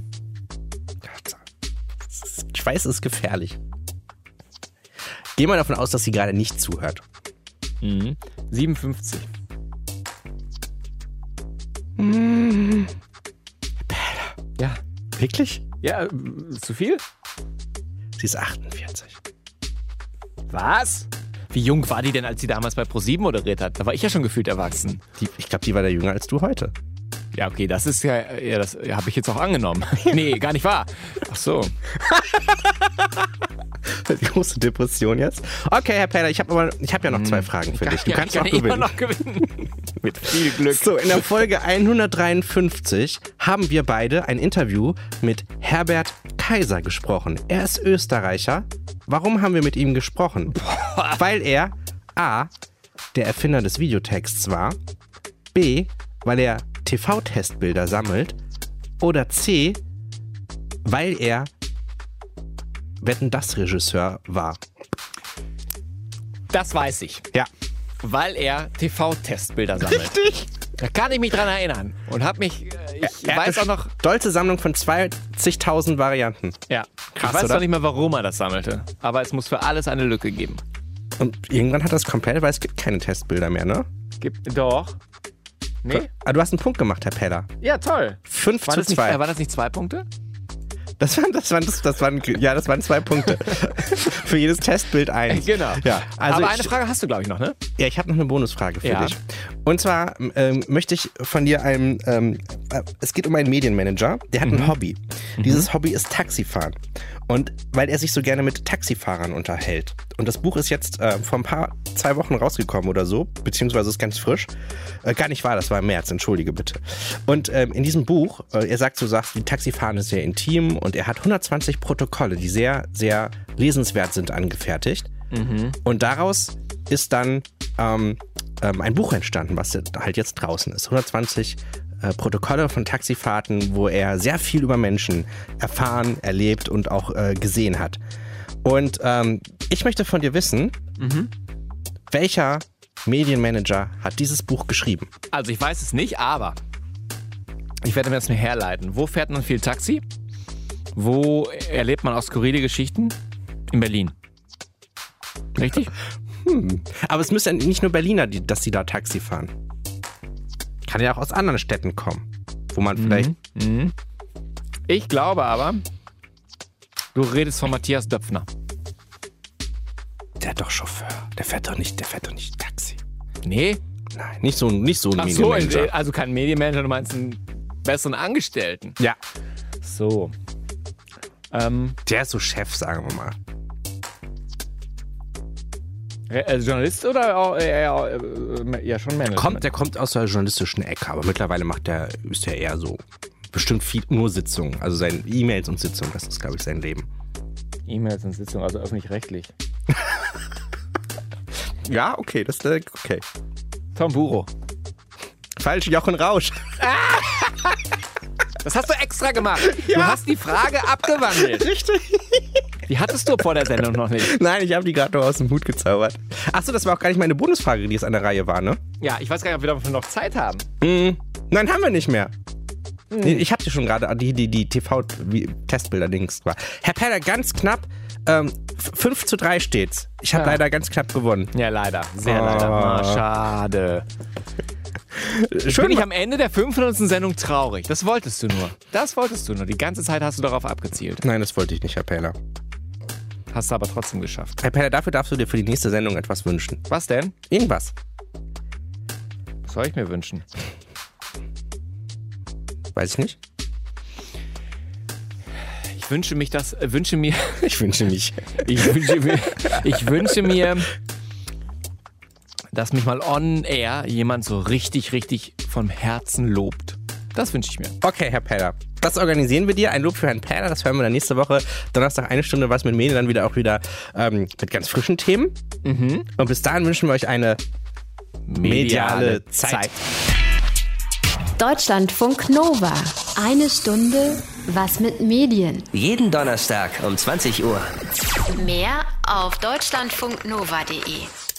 S3: Ich weiß, es ist gefährlich. Geh mal davon aus, dass sie gerade nicht zuhört.
S2: Mhm. siebenundfünfzig. Ja.
S3: Wirklich?
S2: Ja, äh, zu viel?
S3: Sie ist achtundvierzig.
S2: Was? Wie jung war die denn, als sie damals bei ProSieben moderiert hat? Da war ich ja schon gefühlt erwachsen.
S3: Die, ich glaube, die war da jünger als du heute.
S2: Ja, okay, das ist ja, ja das habe ich jetzt auch angenommen. Nee, gar nicht wahr. Ach so.
S3: Die große Depression jetzt. Okay, Herr Perler, ich habe aber ich hab ja noch zwei Fragen für dich. Du
S2: Ja,
S3: kannst
S2: ich
S3: noch
S2: kann immer
S3: gewinnen.
S2: noch gewinnen. Mit viel Glück.
S3: So, in der Folge hundertdreiundfünfzig haben wir beide ein Interview mit Herbert Kaiser gesprochen. Er ist Österreicher. Warum haben wir mit ihm gesprochen? Weil er A. der Erfinder des Videotexts war, B. weil er T V-Testbilder sammelt oder C. weil er Wetten, das Regisseur war.
S2: Das weiß ich.
S3: Ja.
S2: Weil er T V-Testbilder sammelt.
S3: Richtig.
S2: Da kann ich mich dran erinnern. Und hab mich, äh, ich
S3: Er hat
S2: weiß auch
S3: eine
S2: noch,
S3: stolze Sammlung von zwanzigtausend Varianten.
S2: ja,
S3: Krass,
S2: ich weiß
S3: oder?
S2: noch nicht mehr, warum er das sammelte. Aber es muss für alles eine Lücke geben.
S3: Und irgendwann hat das komplett, weil es gibt keine Testbilder mehr, ne?
S2: Gibt, doch. Nee?
S3: Ah, du hast einen Punkt gemacht, Herr Peller.
S2: Ja, toll.
S3: Fünf
S2: War
S3: zu
S2: das nicht,
S3: zwei.
S2: äh, war das nicht zwei Punkte?
S3: Das waren, das waren, das, das waren, ja, das waren zwei Punkte. Für jedes Testbild eins.
S2: Genau.
S3: Ja, also
S2: Aber
S3: ich,
S2: eine Frage hast du, glaube ich, noch, ne?
S3: Ja, ich habe noch eine Bonusfrage für
S2: Ja.
S3: dich. Und zwar ähm, möchte ich von dir einen, ähm, äh, es geht um einen Medienmanager, der hat
S2: Mhm.
S3: ein Hobby. Mhm. Dieses Hobby ist Taxifahren. Und weil er sich so gerne mit Taxifahrern unterhält. Und das Buch ist jetzt äh, vor ein paar, zwei Wochen rausgekommen oder so, beziehungsweise ist ganz frisch. Äh, gar nicht wahr, das war im März, entschuldige bitte. Und ähm, in diesem Buch, äh, er sagt so, sagt, die Taxifahren ist sehr intim und er hat hundertzwanzig Protokolle, die sehr, sehr lesenswert sind, angefertigt. Mhm. Und daraus ist dann ähm, ähm, ein Buch entstanden, was halt jetzt draußen ist. hundertzwanzig äh, Protokolle von Taxifahrten, wo er sehr viel über Menschen erfahren, erlebt und auch äh, gesehen hat. Und ähm, ich möchte von dir wissen, mhm. welcher Medienmanager hat dieses Buch geschrieben?
S2: Also ich weiß es nicht, aber ich werde mir das mir herleiten. Wo fährt man viel Taxi? Wo erlebt man auch skurrile Geschichten? In Berlin. Richtig?
S3: Hm. Aber es müssen ja nicht nur Berliner, die, dass sie da Taxi fahren. Kann ja auch aus anderen Städten kommen, wo man vielleicht...
S2: Mhm. Mhm. Ich glaube aber, du redest von Matthias Döpfner.
S3: Der hat doch Chauffeur. Der fährt doch nicht, der fährt doch nicht Taxi.
S2: Nee?
S3: Nein, nicht so, nicht so ein
S2: Ach so,
S3: Medienmanager.
S2: also kein Medienmanager, du meinst einen besseren Angestellten.
S3: Ja.
S2: So. Ähm,
S3: Der ist so Chef, sagen wir mal.
S2: äh, Journalist oder auch, äh, äh, ja schon Manager?
S3: Kommt, der kommt aus der journalistischen Ecke, aber mittlerweile macht der, ist er eher so bestimmt viel, nur Sitzungen. Also seine E-Mails und Sitzungen, das ist, glaube ich, sein Leben.
S2: E-Mails und Sitzungen, also öffentlich-rechtlich.
S3: Ja, okay, das ist okay.
S2: Tom Buro.
S3: Falsch, Jochen Rausch.
S2: Das hast du extra gemacht.
S3: Ja.
S2: Du hast die Frage abgewandelt.
S3: Richtig.
S2: Die hattest du vor der Sendung noch nicht.
S3: Nein, ich habe die gerade noch aus dem Hut gezaubert. Achso, das war auch gar nicht meine Bonusfrage, die jetzt an der Reihe war, ne?
S2: Ja, ich weiß gar nicht, ob wir dafür noch Zeit haben.
S3: Mhm. Nein, haben wir nicht mehr. Mhm. Nee, ich habe dir schon gerade die, die, die T V-Testbilder-Dings war. Herr Peller, ganz knapp, ähm, fünf zu drei steht's. Ich habe
S2: Ja.
S3: leider ganz knapp gewonnen.
S2: Ja, leider. Sehr
S3: Oh.
S2: leider. Ah, schade.
S3: Schön,
S2: Bin ich am Ende der fünfhundertsten Sendung traurig. Das wolltest du nur. Das wolltest du nur. Die ganze Zeit hast du darauf abgezielt.
S3: Nein, das wollte ich nicht, Herr Peller.
S2: Hast du aber trotzdem geschafft.
S3: Herr Peller, dafür darfst du dir für die nächste Sendung etwas wünschen.
S2: Was denn?
S3: Irgendwas.
S2: Was soll ich mir wünschen?
S3: Weiß ich nicht.
S2: Ich wünsche mich das, äh, wünsche mir,
S3: Ich wünsche mich.
S2: ich wünsche mir, ich wünsche mir, dass mich mal on air jemand so richtig, richtig vom Herzen lobt. Das wünsche ich mir.
S3: Okay, Herr Peller. Das organisieren wir dir. Ein Lob für Herrn Peller. Das hören wir dann nächste Woche. Donnerstag eine Stunde was mit Medien. Dann wieder auch wieder ähm, mit ganz frischen Themen.
S2: Mhm.
S3: Und bis dahin wünschen wir euch eine mediale Zeit.
S1: Deutschlandfunk Nova. Eine Stunde was mit Medien.
S4: Jeden Donnerstag um zwanzig Uhr.
S1: Mehr auf deutschlandfunknova punkt de.